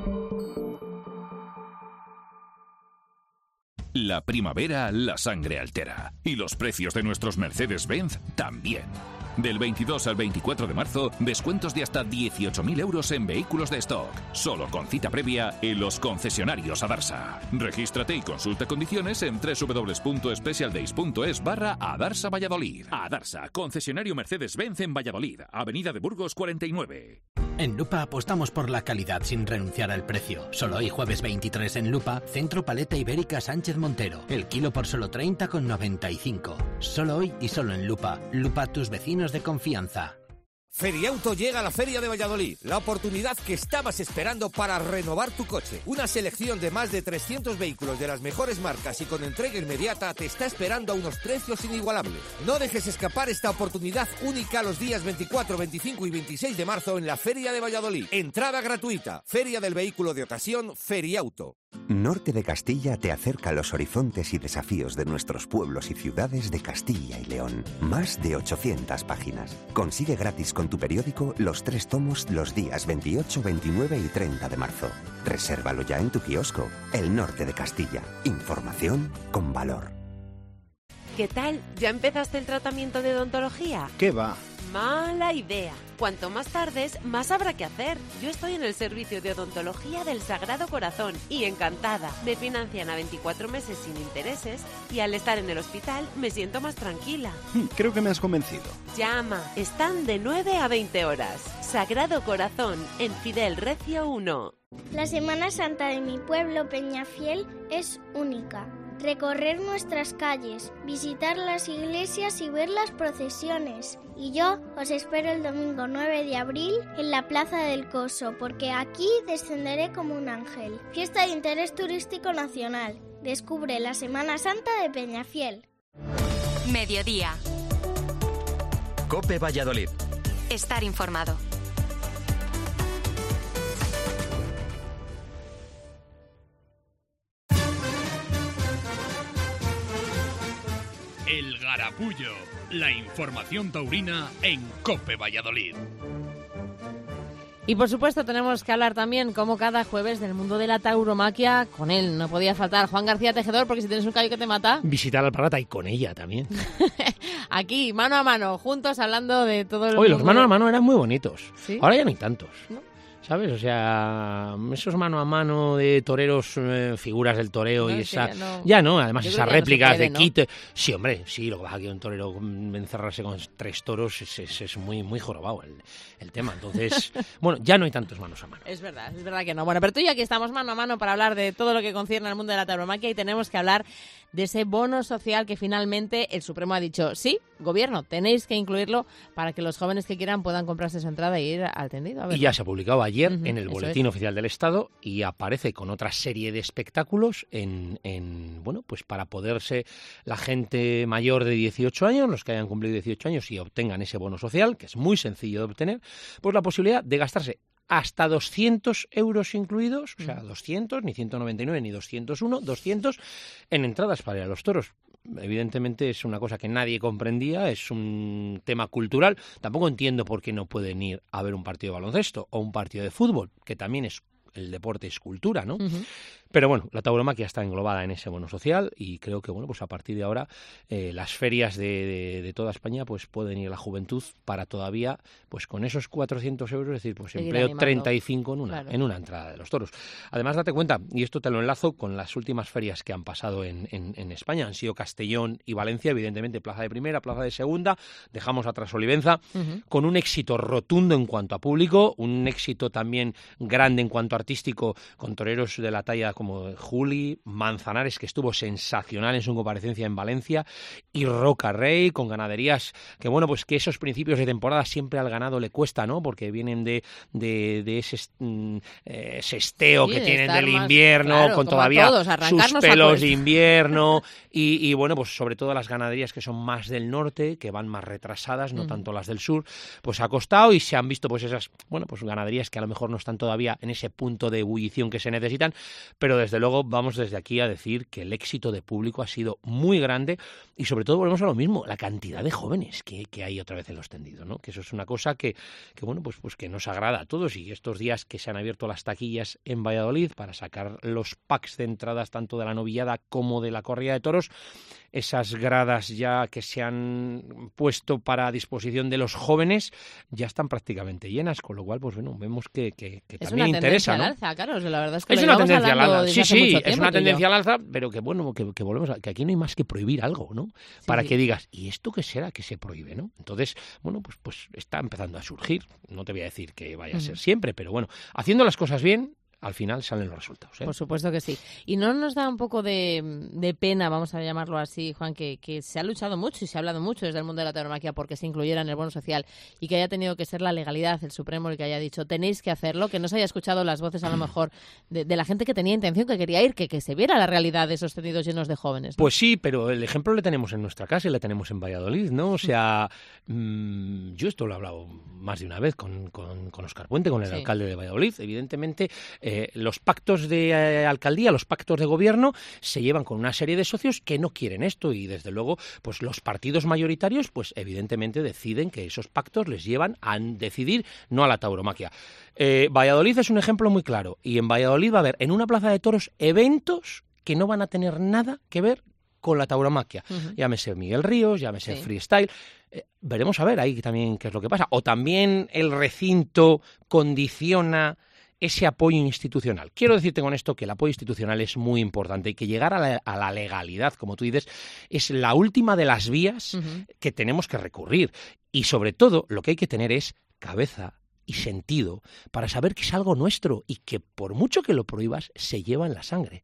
La primavera la sangre altera. Y los precios de nuestros Mercedes-Benz también. Del veintidós al veinticuatro de marzo, descuentos de hasta dieciocho mil euros en vehículos de stock. Solo con cita previa en los concesionarios Adarsa. Regístrate y consulta condiciones en doble u doble u doble u punto specialdays punto es barra Adarsa Valladolid. Adarsa, concesionario Mercedes-Benz en Valladolid, Avenida de Burgos cuarenta y nueve. En Lupa apostamos por la calidad sin renunciar al precio. Solo hoy jueves veintitrés en Lupa, Centro Paleta Ibérica Sánchez Montero. El kilo por solo treinta con noventa y cinco. Solo hoy y solo en Lupa. Lupa, tus vecinos de confianza. Feriauto llega a la Feria de Valladolid, la oportunidad que estabas esperando para renovar tu coche. Una selección de más de trescientos vehículos de las mejores marcas y con entrega inmediata te está esperando a unos precios inigualables. No dejes escapar esta oportunidad única los días veinticuatro, veinticinco y veintiséis de marzo en la Feria de Valladolid. Entrada gratuita. Feria del Vehículo de Ocasión, Feriauto. Norte de Castilla te acerca a los horizontes y desafíos de nuestros pueblos y ciudades de Castilla y León. Más de ochocientas páginas. Consigue gratis con tu periódico los tres tomos los días veintiocho, veintinueve y treinta de marzo. Resérvalo ya en tu kiosco. El Norte de Castilla. Información con valor. ¿Qué tal? ¿Ya empezaste el tratamiento de odontología? ¿Qué va? Mala idea. Cuanto más tardes, más habrá que hacer. Yo estoy en el servicio de odontología del Sagrado Corazón y encantada. Me financian a veinticuatro meses sin intereses y al estar en el hospital me siento más tranquila. Creo que me has convencido. Llama. Están de nueve a veinte horas. Sagrado Corazón, en Fidel Recio uno. La Semana Santa de mi pueblo, Peñafiel, es única. Recorrer nuestras calles, visitar las iglesias y ver las procesiones. Y yo os espero el domingo nueve de abril en la Plaza del Coso, porque aquí descenderé como un ángel. Fiesta de interés turístico nacional. Descubre la Semana Santa de Peñafiel. Mediodía. COPE Valladolid. Estar informado. El Garapullo, la información taurina en COPE Valladolid. Y por supuesto tenemos que hablar también, como cada jueves, del mundo de la tauromaquia. Con él no podía faltar Juan García Tejedor, porque si tienes un caballo que te mata... Visitar al Parrata y con ella también. Aquí, mano a mano, juntos, hablando de todo el Oye, mundo. los mano a mano eran muy bonitos. ¿Sí? Ahora ya no hay tantos. ¿No? ¿Sabes? O sea, esos mano a mano de toreros, eh, figuras del toreo no, y esa... Ya no, ya no, además esas réplicas no puede, de ¿no? kit... Sí, hombre, sí, lo que pasa es que un torero encerrarse con tres toros es, es, es muy muy jorobado el, el tema. Entonces, bueno, ya no hay tantos manos a mano. Es verdad, es verdad que no. Bueno, pero tú y aquí estamos mano a mano para hablar de todo lo que concierne al mundo de la tauromaquia y tenemos que hablar de ese bono social que finalmente el Supremo ha dicho, sí, gobierno, tenéis que incluirlo para que los jóvenes que quieran puedan comprarse su entrada y ir al tendido. A ver. Y ya se ha publicado ayer Uh-huh, en el Boletín Oficial del Estado y aparece con otra serie de espectáculos en, en, bueno, pues para poderse la gente mayor de dieciocho años, los que hayan cumplido dieciocho años y obtengan ese bono social, que es muy sencillo de obtener, pues la posibilidad de gastarse hasta doscientos euros incluidos, o sea, doscientos, ni ciento noventa y nueve, ni doscientos uno, doscientos en entradas para ir a los toros. Evidentemente es una cosa que nadie comprendía, es un tema cultural. Tampoco entiendo por qué no pueden ir a ver un partido de baloncesto o un partido de fútbol, que también es el deporte, es cultura, ¿no? Uh-huh. Pero bueno, la tauromaquia está englobada en ese bono social y creo que bueno, pues a partir de ahora eh, las ferias de, de, de toda España pues pueden ir a la juventud para todavía, pues con esos cuatrocientos euros, es decir, pues seguir empleo animando. treinta y cinco en una, claro. en una entrada de los toros. Además, date cuenta, y esto te lo enlazo con las últimas ferias que han pasado en, en, en España, han sido Castellón y Valencia, evidentemente plaza de primera, plaza de segunda, dejamos atrás Olivenza, uh-huh. con un éxito rotundo en cuanto a público, un éxito también grande en cuanto a artístico, con toreros de la talla como Juli, Manzanares, que estuvo sensacional en su comparecencia en Valencia, y Roca Rey, con ganaderías que, bueno, pues que esos principios de temporada siempre al ganado le cuesta, ¿no? Porque vienen de, de, de ese eh, sesteo sí, que de tienen del más, invierno, claro, con todavía todos, sus pelos de invierno, y, y bueno, pues sobre todo las ganaderías que son más del norte, que van más retrasadas, no uh-huh. tanto las del sur, pues ha costado, y se han visto pues esas, bueno, pues ganaderías que a lo mejor no están todavía en ese punto de ebullición que se necesitan, pero desde luego vamos desde aquí a decir que el éxito de público ha sido muy grande, y sobre todo volvemos a lo mismo, la cantidad de jóvenes que, que hay otra vez en los tendidos, ¿no? Que eso es una cosa que, que bueno, pues, pues que nos agrada a todos, y estos días que se han abierto las taquillas en Valladolid para sacar los packs de entradas tanto de la novillada como de la corrida de toros, esas gradas ya que se han puesto para disposición de los jóvenes ya están prácticamente llenas, con lo cual pues bueno, vemos que, que, que también interesa, ¿no? Es una tendencia al alza, claro, o sea, la verdad es que es una tendencia al alza, sí, sí, es una tendencia al alza, pero que bueno, que, que volvemos a, que aquí no hay más que prohibir algo, ¿no? Sí, para que digas, ¿y esto qué será que se prohíbe, no? Entonces, bueno, pues pues está empezando a surgir, no te voy a decir que vaya a ser siempre, pero bueno, haciendo las cosas bien, al final salen los resultados, ¿eh? Por supuesto que sí. Y no nos da un poco de, de pena, vamos a llamarlo así, Juan, que, que se ha luchado mucho y se ha hablado mucho desde el mundo de la tauromaquia porque se incluyera en el bono social y que haya tenido que ser la legalidad, el Supremo, el que haya dicho tenéis que hacerlo, que no se haya escuchado las voces a lo mejor de, de la gente que tenía intención, que quería ir, que, que se viera la realidad de esos tendidos llenos de jóvenes, ¿no? Pues sí, pero el ejemplo le tenemos en nuestra casa y le tenemos en Valladolid, ¿no? O sea, mmm, yo esto lo he hablado más de una vez con, con, con Óscar Puente, con el sí. alcalde de Valladolid. Evidentemente, eh, los pactos de eh, alcaldía, los pactos de gobierno, se llevan con una serie de socios que no quieren esto, y desde luego, pues los partidos mayoritarios, pues evidentemente deciden que esos pactos les llevan a decidir no a la tauromaquia. Eh, Valladolid es un ejemplo muy claro, y en Valladolid va a haber en una plaza de toros eventos que no van a tener nada que ver con la tauromaquia. Uh-huh. Llámese Miguel Ríos, llámese sí. Freestyle. Eh, veremos a ver ahí también qué es lo que pasa. O también el recinto condiciona ese apoyo institucional. Quiero decirte con esto que el apoyo institucional es muy importante y que llegar a la, a la legalidad, como tú dices, es la última de las vías uh-huh. que tenemos que recurrir. Y sobre todo, lo que hay que tener es cabeza y sentido para saber que es algo nuestro y que por mucho que lo prohíbas, se lleva en la sangre.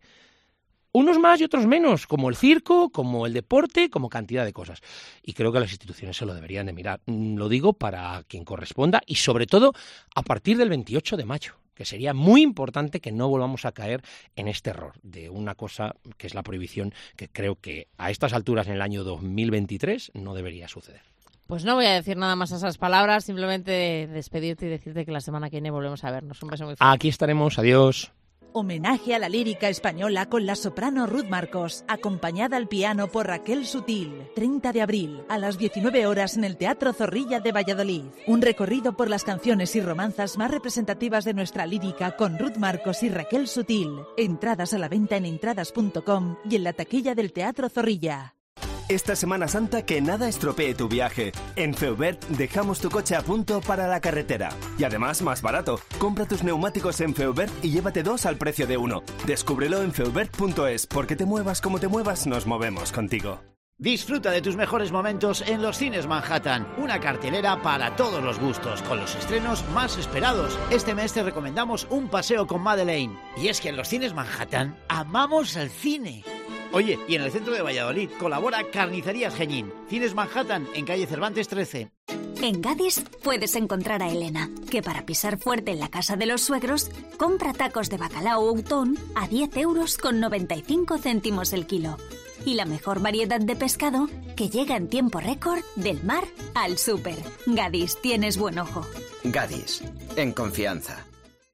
Unos más y otros menos, como el circo, como el deporte, como cantidad de cosas. Y creo que las instituciones se lo deberían de mirar. Lo digo para quien corresponda y sobre todo a partir del veintiocho de mayo, que sería muy importante que no volvamos a caer en este error de una cosa que es la prohibición, que creo que a estas alturas en el año dos mil veintitrés no debería suceder. Pues no voy a decir nada más a esas palabras, simplemente despedirte y decirte que la semana que viene volvemos a vernos. Un beso muy fuerte. Aquí estaremos, adiós. Homenaje a la lírica española con la soprano Ruth Marcos, acompañada al piano por Raquel Sutil. treinta de abril, a las diecinueve horas en el Teatro Zorrilla de Valladolid. Un recorrido por las canciones y romanzas más representativas de nuestra lírica con Ruth Marcos y Raquel Sutil. Entradas a la venta en entradas punto com y en la taquilla del Teatro Zorrilla. Esta Semana Santa que nada estropee tu viaje. En Feubert dejamos tu coche a punto para la carretera. Y además más barato. Compra tus neumáticos en Feubert y llévate dos al precio de uno. Descúbrelo en feubert punto es, porque te muevas como te muevas, nos movemos contigo. Disfruta de tus mejores momentos en los cines Manhattan, una cartelera para todos los gustos, con los estrenos más esperados. Este mes te recomendamos Un paseo con Madeleine. Y es que en los cines Manhattan amamos el cine. Oye, y en el centro de Valladolid colabora Carnicerías Geñín. Cines Manhattan, en calle Cervantes trece. En Gadis puedes encontrar a Elena, que para pisar fuerte en la casa de los suegros, compra tacos de bacalao o utón a diez euros con noventa y cinco céntimos el kilo. Y la mejor variedad de pescado que llega en tiempo récord del mar al súper. Gadis, tienes buen ojo. Gadis, en confianza.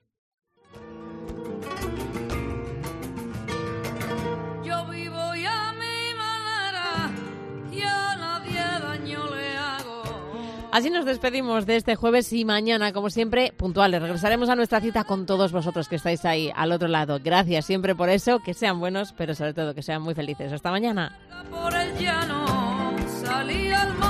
Yo vivo ya a mi manera y a nadie daño le hago. Así nos despedimos de este jueves y mañana, como siempre, puntuales. Regresaremos a nuestra cita con todos vosotros que estáis ahí al otro lado. Gracias siempre por eso, que sean buenos, pero sobre todo que sean muy felices. Hasta mañana. Por el llano salí al